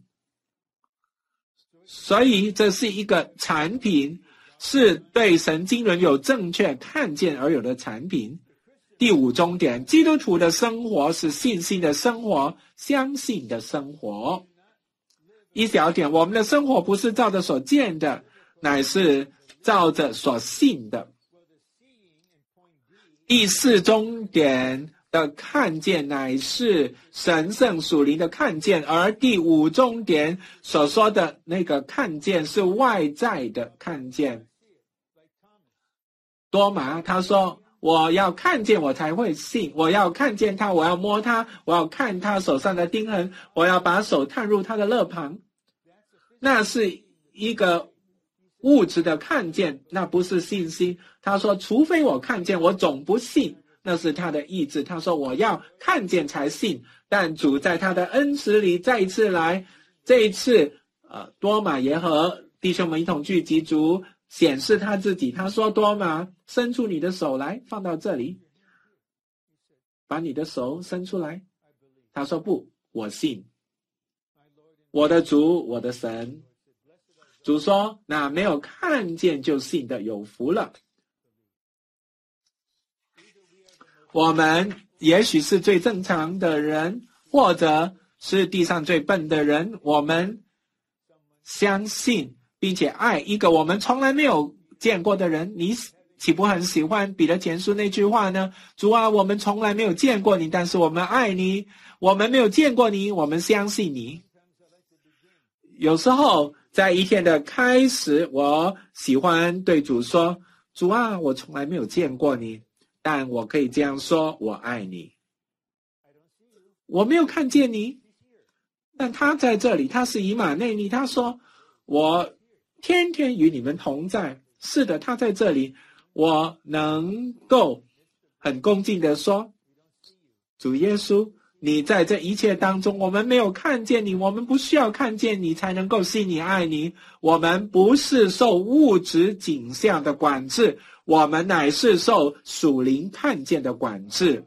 所以这是一个产品，是对神经纶有正确看见而有的产品。第五终点，基督徒的生活是信心的生活，相信的生活。一小点，我们的生活不是照着所见的，乃是照着所信的。第四终点的看见乃是神圣属灵的看见，而第五终点所说的那个看见是外在的看见。多马他说，我要看见我才会信，我要看见他，我要摸他，我要看他手上的钉痕，我要把手探入他的肋旁。那是一个物质的看见，那不是信心。他说除非我看见，我总不信，那是他的意志。他说我要看见才信，但主在他的恩慈里再一次来，这一次多马也和弟兄们一同聚集，主显示他自己。他说多马，伸出你的手来，放到这里，把你的手伸出来。他说不，我信。 我的主，我的神。主说，那没有看见就信的有福了。我们也许是最正常的人，或者是地上最笨的人，我们相信并且爱一个我们从来没有见过的人。你岂不很喜欢彼得前书那句话呢？主啊，我们从来没有见过你，但是我们爱你。我们没有见过你，我们相信你。有时候在一天的开始，我喜欢对主说，主啊，我从来没有见过你，但我可以这样说，我爱你。我没有看见你，但他在这里，他是以马内利，他说，我天天与你们同在。是的，他在这里，我能够很恭敬地说，主耶稣，你在这一切当中，我们没有看见你，我们不需要看见你才能够信你爱你。我们不是受物质景象的管制，我们乃是受属灵看见的管制。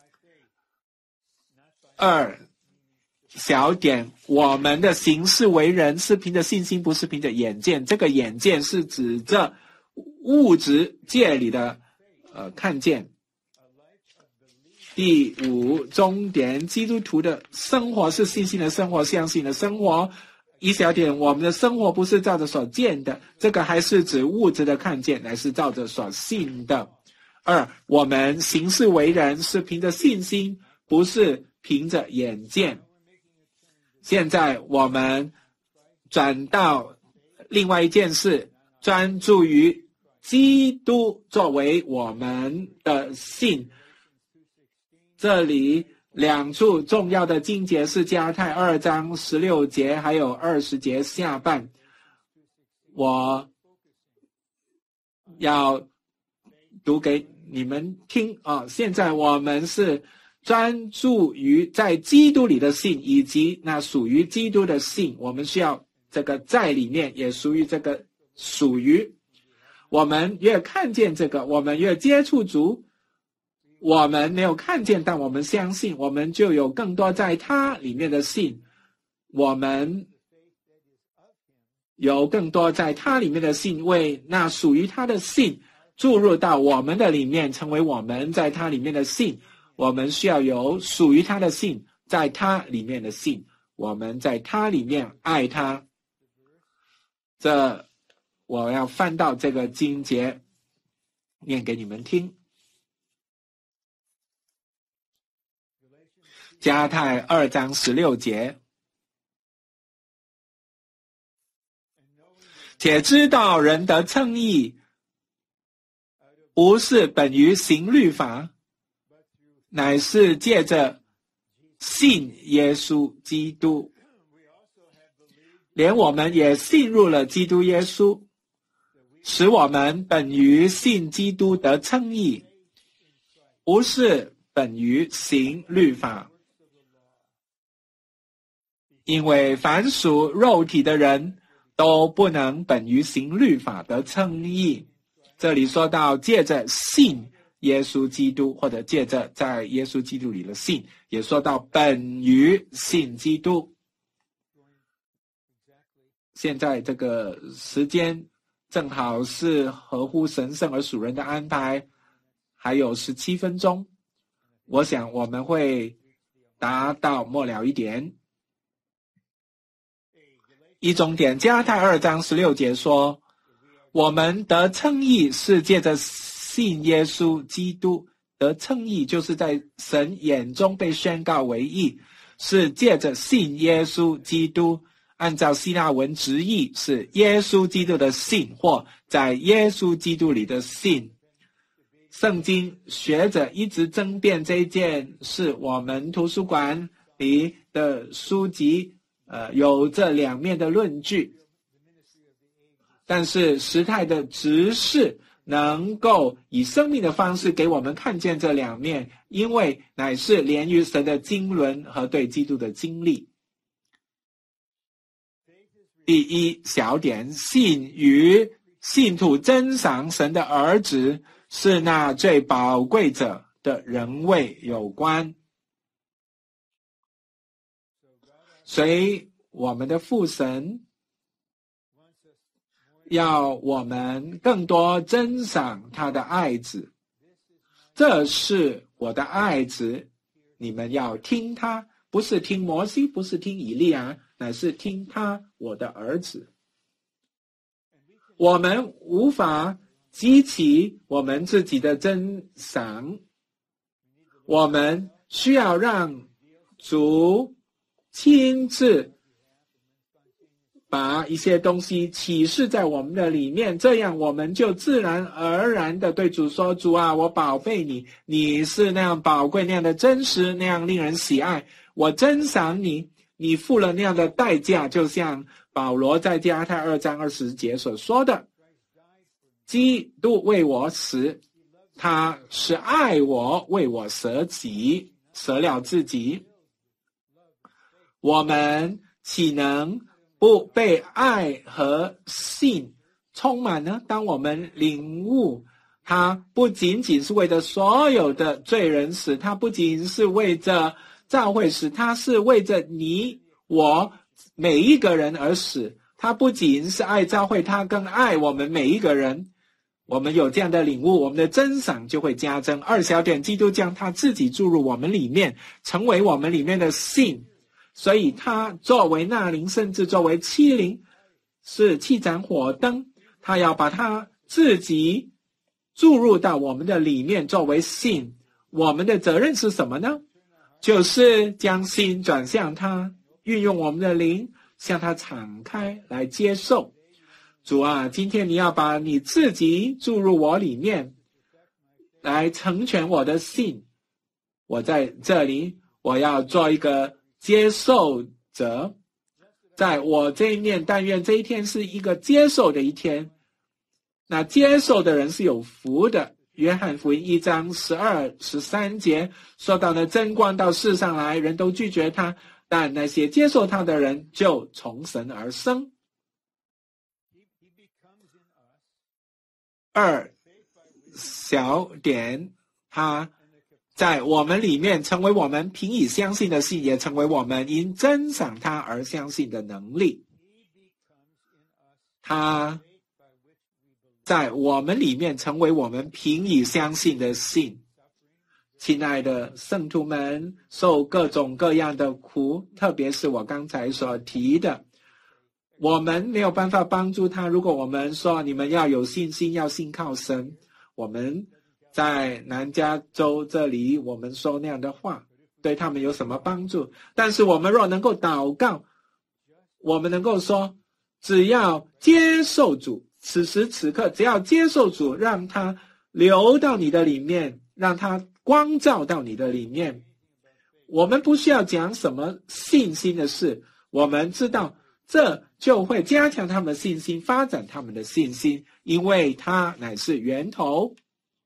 二小点，我们的行事为人是凭着信心，不是凭着眼见。这个眼见是指着物质界里的看见。第五终点，基督徒的生活是信心的生活，相信的生活。一小点，我们的生活不是照着所见的，这个还是指物质的看见，乃是照着所信的。二，我们行事为人是凭着信心，不是凭着眼见。现在我们转到另外一件事，专注于基督作为我们的信。这里两处重要的经节是加太2章16节还有20节下半，我要读给你们听啊。现在我们是专注于在基督里的信，以及那属于基督的信，我们需要这个在里面，也属于这个属于。我们越看见这个，我们越接触主。我们没有看见，但我们相信，我们就有更多在他里面的信。我们有更多在他里面的信，为那属于他的信注入到我们的里面，成为我们在他里面的信。我们需要有属于他的信，在他里面的信，我们在他里面爱他。这我要翻到这个经节念给你们听。加太2章16节，且知道人的称义不是本于行律法，乃是借着信耶稣基督。连我们也信入了基督耶稣，使我们本于信基督得称义，不是本于行律法。因为凡属肉体的人都不能本于行律法得称义。这里说到借着信耶稣基督，或者借着在耶稣基督里的信，也说到本于信基督。现在这个时间正好是合乎神圣而属人的安排，还有17分钟，我想我们会达到末了一点。一终点，加太2章16节说，我们得称义是借着信耶稣基督。得称义就是在神眼中被宣告为义，是借着信耶稣基督。按照希腊文直译是耶稣基督的信，或在耶稣基督里的信。圣经学者一直争辩这件事，我们图书馆里的书籍有这两面的论据，但是时态的执事能够以生命的方式给我们看见这两面，因为乃是连于神的经纶和对基督的经历。第一小点，信与信徒珍赏神的儿子是那最宝贵者的人位有关。所以我们的父神要我们更多珍赏他的爱子。这是我的爱子，你们要听他，不是听摩西，不是听以利亚，乃是听他，我的儿子。我们无法激起我们自己的珍赏，我们需要让主亲自把一些东西启示在我们的里面，这样我们就自然而然的对主说，主啊，我宝贝你，你是那样宝贵，那样的真实，那样令人喜爱，我珍赏你，你付了那样的代价，就像保罗在加拉太2章20节所说的，基督为我死，他是爱我，为我舍己，舍了自己。我们岂能不被爱和信充满呢？当我们领悟他不仅仅是为着所有的罪人死，他不仅是为着教会死，他是为着你我每一个人而死，他不仅是爱教会，他更爱我们每一个人。我们有这样的领悟，我们的珍赏就会加增。2小点，基督将他自己注入我们里面，成为我们里面的信，所以他作为那灵，甚至作为七灵，是七盏火灯，他要把他自己注入到我们的里面，作为信。我们的责任是什么呢？就是将心转向他，运用我们的灵向他敞开来接受。主啊，今天你要把你自己注入我里面，来成全我的信。我在这里，我要做一个接受者，在我这一面，但愿这一天是一个接受的一天。那接受的人是有福的。约翰福音1章12、13节说到呢，真光到世上来，人都拒绝他，但那些接受他的人就从神而生。2小点，他在我们里面成为我们凭以相信的信，也成为我们因珍赏他而相信的能力。他在我们里面成为我们凭以相信的信。亲爱的圣徒们，受各种各样的苦，特别是我刚才所提的，我们没有办法帮助他。如果我们说你们要有信心，要信靠神，我们在南加州这里我们说那样的话，对他们有什么帮助？但是我们若能够祷告，我们能够说，只要接受主，此时此刻只要接受主，让他流到你的里面，让他光照到你的里面。我们不需要讲什么信心的事，我们知道这就会加强他们的信心，发展他们的信心，因为他乃是源头。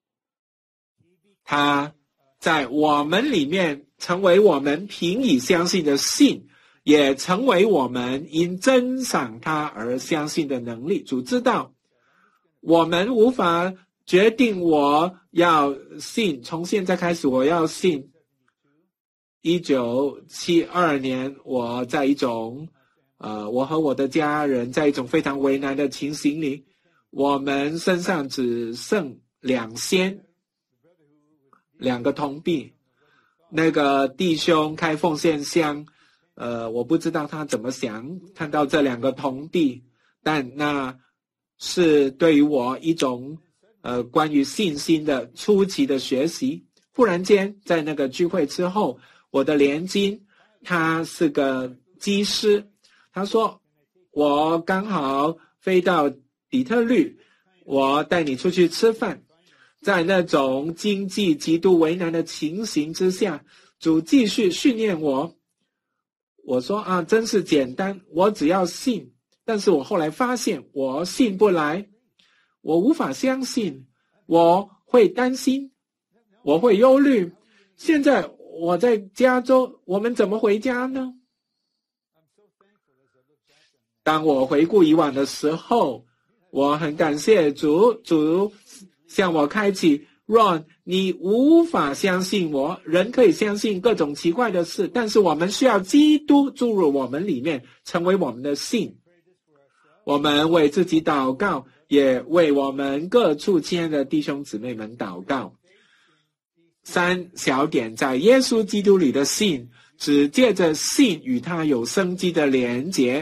他在我们里面成为我们凭以相信的信，也成为我们因珍赏他而相信的能力。主知道我们无法决定我要信，从现在开始我要信。1972年我在一种我和我的家人在一种非常为难的情形里，我们身上只剩2仙，2个铜币。那个弟兄开奉献箱，我不知道他怎么想，看到这2个铜币，但那是对于我一种关于信心的初期的学习。忽然间在那个聚会之后，我的连金他是个机师，他说我刚好飞到底特律，我带你出去吃饭。在那种经济极度为难的情形之下，主继续训练我。我说啊，真是简单，我只要信。但是我后来发现我信不来，我无法相信，我会担心，我会忧虑。现在我在加州，我们怎么回家呢？当我回顾以往的时候，我很感谢主，主向我开启若你无法相信我，人可以相信各种奇怪的事，但是我们需要基督注入我们里面，成为我们的信。我们为自己祷告，也为我们各处亲爱的弟兄姊妹们祷告。3小点，在耶稣基督里的信，只借着信与他有生机的连结。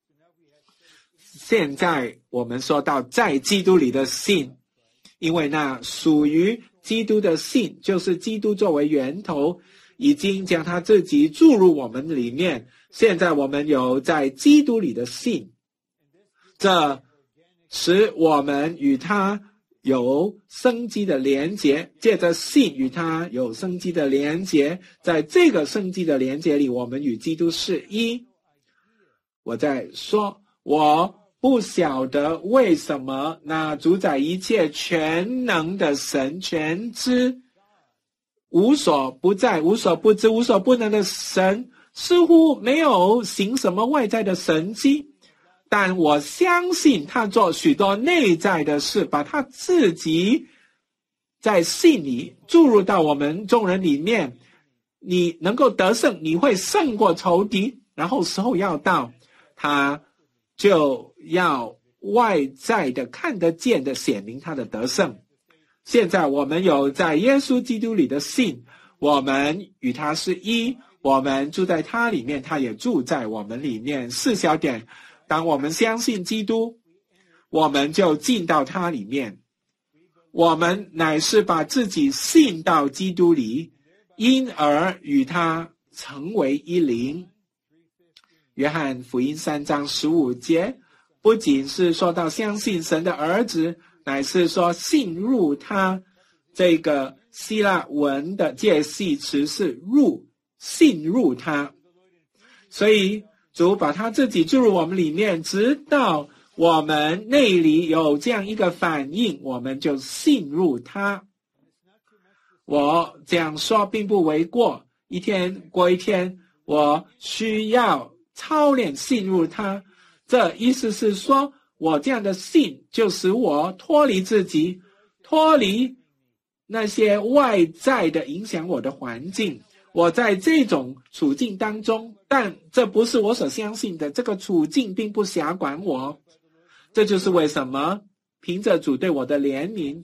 现在我们说到在基督里的信，因为那属于基督的信，就是基督作为源头，已经将他自己注入我们里面。现在我们有在基督里的信，这使我们与他有生机的连结，借着信与他有生机的连结，在这个生机的连结里，我们与基督是一。我在说，我不晓得为什么那主宰一切全能的神，全知无所不在、无所不知、无所不能的神，似乎没有行什么外在的神迹，但我相信他做许多内在的事，把他自己在信里注入到我们众人里面。你能够得胜，你会胜过仇敌，然后时候要到，他就要外在的看得见的显明他的得胜。现在我们有在耶稣基督里的信，我们与他是一，我们住在他里面，他也住在我们里面。4小点，当我们相信基督，我们就进到他里面，我们乃是把自己信到基督里，因而与他成为一灵。约翰福音3章15节，不仅是说到相信神的儿子，乃是说信入他。这个希腊文的介系词是入，信入他。所以主把他自己注入我们里面，直到我们内里有这样一个反应，我们就信入他。我这样说并不为过，一天过一天，我需要操练信入他。这意思是说，我这样的信就使我脱离自己，脱离那些外在的影响我的环境。我在这种处境当中，但这不是我所相信的，这个处境并不辖管我。这就是为什么凭着主对我的怜悯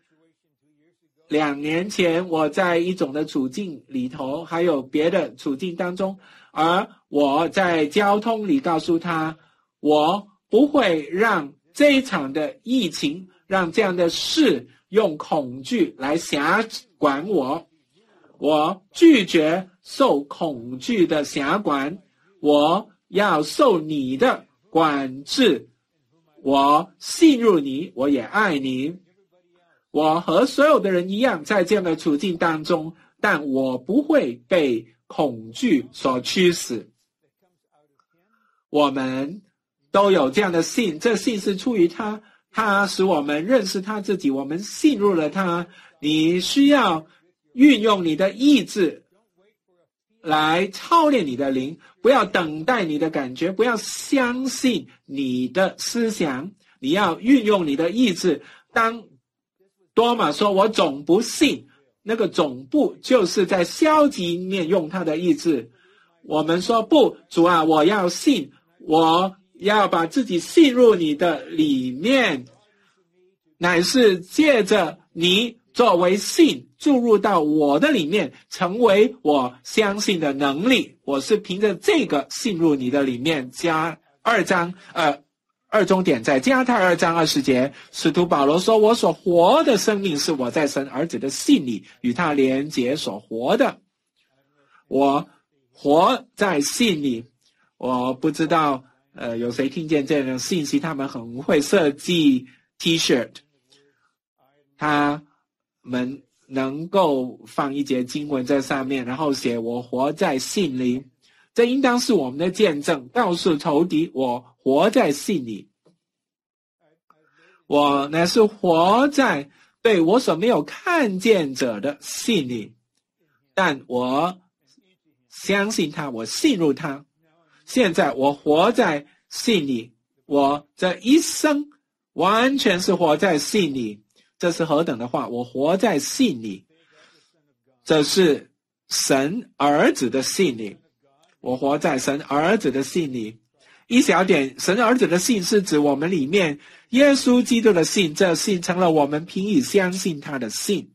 ，2年前我在一种的处境里头，还有别的处境当中，而我在交通里告诉他，我不会让这一场的疫情，让这样的事用恐惧来辖管我。我拒绝受恐惧的辖管，我要受你的管制。我信入你，我也爱你。我和所有的人一样，在这样的处境当中，但我不会被恐惧所驱使。我们都有这样的信，这信是出于他，他使我们认识他自己，我们信入了他。你需要运用你的意志来操练你的灵，不要等待你的感觉，不要相信你的思想，你要运用你的意志。当多马说我总不信，那个总不就是在消极面用他的意志。我们说不，主啊，我要信，我要把自己信入你的里面，乃是借着你作为信注入到我的里面，成为我相信的能力。我是凭着这个信入你的里面。加二中点在加太2章20节，使徒保罗说，我所活的生命是我在神儿子的信里与他连结所活的。我活在信里。我不知道有谁听见这样的信息，他们很会设计 T-shirt， 他们能够放一节经文在上面，然后写我活在信里。这应当是我们的见证，告诉仇敌我活在信里。我乃是活在对我所没有看见者的信里，但我相信他，我信入他。现在我活在信里，我这一生完全是活在信里。 这是何等的话！我活在信里，这是神儿子的信里。我活在神儿子的信里。一小点，神儿子的信是指我们里面耶稣基督的信，这信成了我们凭以相信他的信。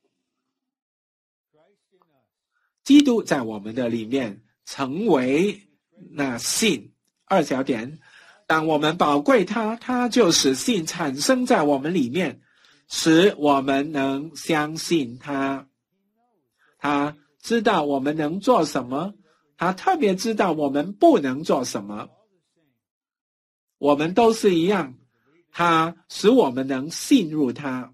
基督在我们的里面成为那信。二小点，当我们宝贵他，他就使信产生在我们里面，使我们能相信他。他知道我们能做什么，他特别知道我们不能做什么。我们都是一样，他使我们能信入他。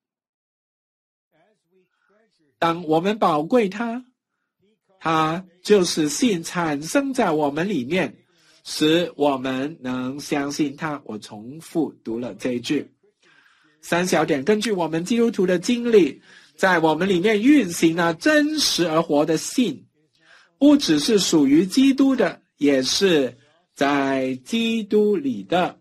当我们宝贵他，他就是信产生在我们里面，使我们能相信他。我重复读了这一句。三小点，根据我们基督徒的经历，在我们里面运行了真实而活的信，不只是属于基督的，也是在基督里的。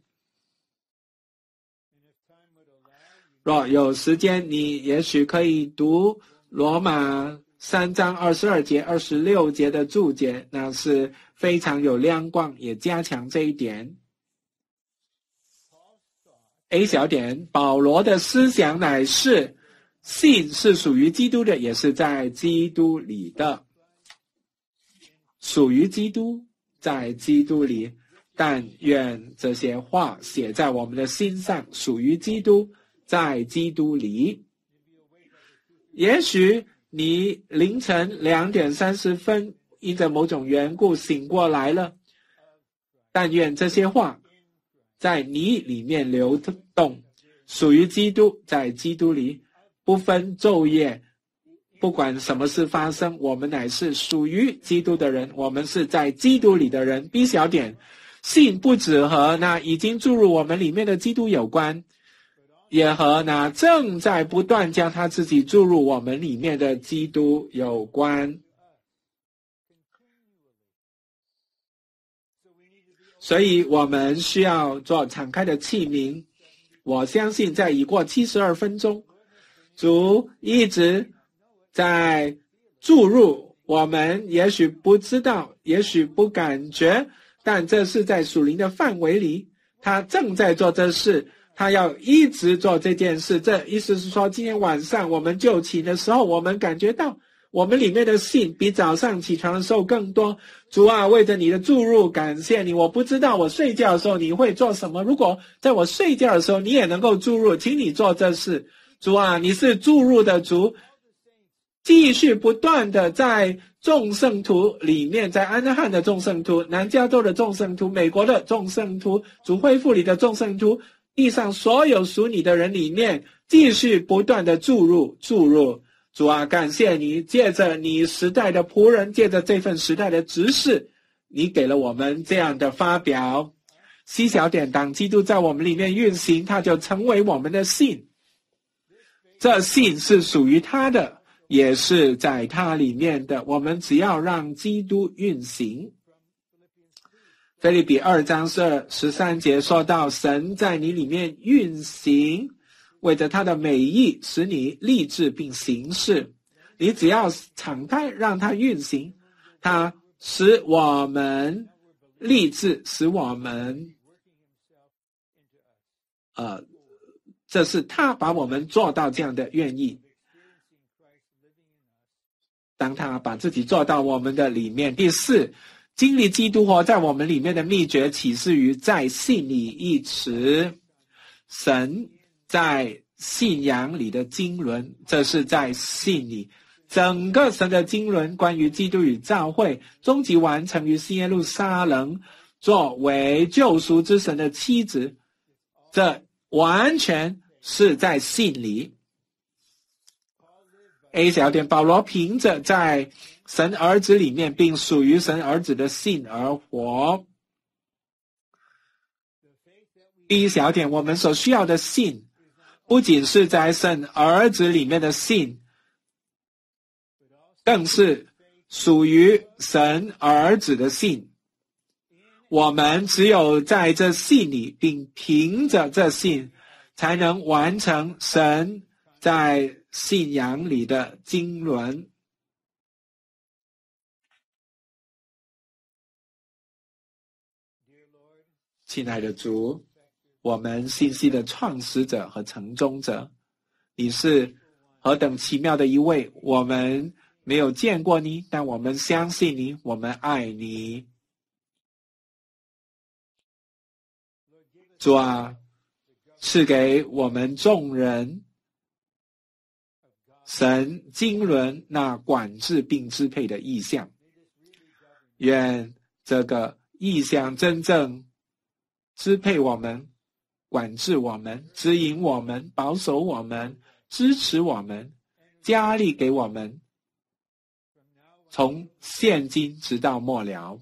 若有时间，你也许可以读罗马3章22节、26节的注解，那是非常有亮光，也加强这一点。A 小点，保罗的思想乃是信是属于基督的，也是在基督里的。属于基督，在基督里。但愿这些话写在我们的心上，属于基督，在基督里。也许你凌晨2点30分因着某种缘故醒过来了，但愿这些话在你里面流动，属于基督，在基督里，不分昼夜，不管什么事发生，我们乃是属于基督的人，我们是在基督里的人。B 小点，信不只和那已经注入我们里面的基督有关，也和那正在不断将他自己注入我们里面的基督有关。所以我们需要做敞开的器皿。我相信在已过72分钟，主一直在注入，我们也许不知道，也许不感觉，但这是在属灵的范围里，他正在做这事，他要一直做这件事。这意思是说，今天晚上我们就寝的时候，我们感觉到我们里面的信比早上起床的时候更多。主啊，为着你的注入感谢你。我不知道我睡觉的时候你会做什么，如果在我睡觉的时候你也能够注入，请你做这事。主啊，你是注入的主，继续不断的在众圣徒里面，在安德汉的众圣徒、南加州的众圣徒、美国的众圣徒、主恢复里的众圣徒，地上所有属你的人里面，继续不断的注入。主啊，感谢你，借着你时代的仆人，借着这份时代的执事，你给了我们这样的发表。C 小点，当基督在我们里面运行，他就成为我们的信。这信是属于他的，也是在他里面的，我们只要让基督运行。腓立比2章13节说到，神在你里面运行，为着他的美意，使你立志并行事。你只要敞开让他运行，他使我们立志，使我们这是他把我们做到这样的愿意。当他把自己做到我们的里面。第四，经历基督活在我们里面的秘诀启示于在信里一词。神在信仰里的经纶，这是在信里。整个神的经纶关于基督与教会，终极完成于新耶路撒冷，作为救赎之神的妻子，这完全是在信里。A 小点，保罗凭着在神儿子里面并属于神儿子的信而活。B 小点，我们所需要的信不仅是在神儿子里面的信，更是属于神儿子的信。我们只有在这信里并凭着这信才能完成神在信仰里的经纶。亲爱的主，我们信息的创始者和成终者，你是何等奇妙的一位，我们没有见过你，但我们相信你，我们爱你。主啊，赐给我们众人神经纶那管制并支配的意象，愿这个意象真正支配我们，管制我们，指引我们，保守我们，支持我们，加力给我们，从现今直到末了。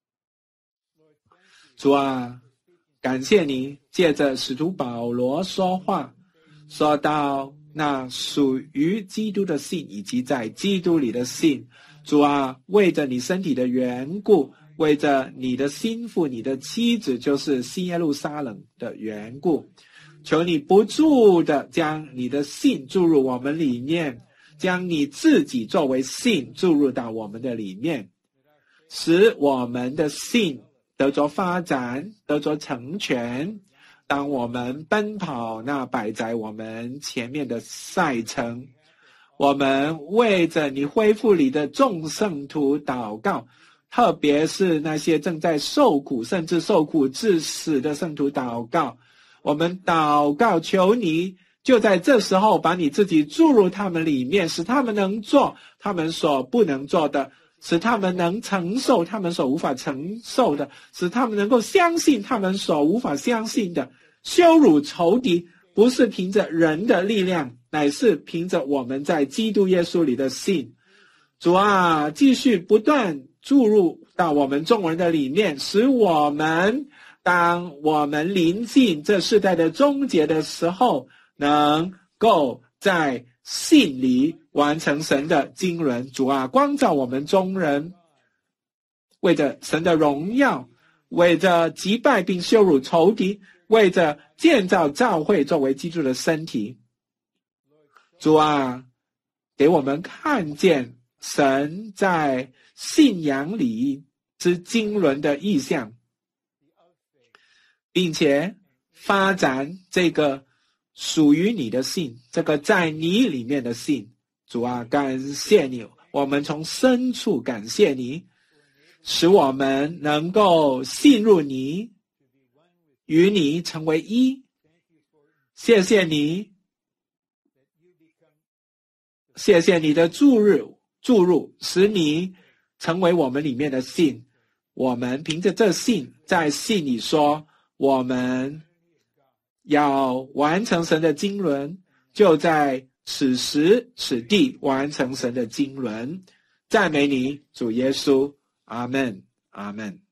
主啊，感谢你借着使徒保罗说话，说到那属于基督的信以及在基督里的信。主啊，为着你身体的缘故，为着你的心腹，你的妻子就是新耶路撒冷的缘故，求你不住的将你的信注入我们里面，将你自己作为信注入到我们的里面，使我们的信得着发展，得着成全。当我们奔跑那摆在我们前面的赛程，我们为着你恢复你的众圣徒祷告，特别是那些正在受苦甚至受苦致死的圣徒祷告。我们祷告，求你就在这时候把你自己注入他们里面，使他们能做他们所不能做的，使他们能承受他们所无法承受的，使他们能够相信他们所无法相信的。羞辱仇敌不是凭着人的力量，乃是凭着我们在基督耶稣里的信。主啊，继续不断注入到我们众人的里面，使我们当我们临近这世代的终结的时候，能够在信里完成神的经纶。主啊，光照我们众人，为着神的荣耀，为着击败并羞辱仇敌，为着建造教会作为基督的身体。主啊，给我们看见神在信仰里之经纶的意象，并且发展这个属于你的信，这个在你里面的信。主啊，感谢你，我们从深处感谢你，使我们能够信入你，与你成为一。谢谢你，谢谢你的注入，使你成为我们里面的信。我们凭着这信，在信里说，我们要完成神的经纶，就在此时此地完成神的经纶。赞美你，主耶稣，阿们，阿们。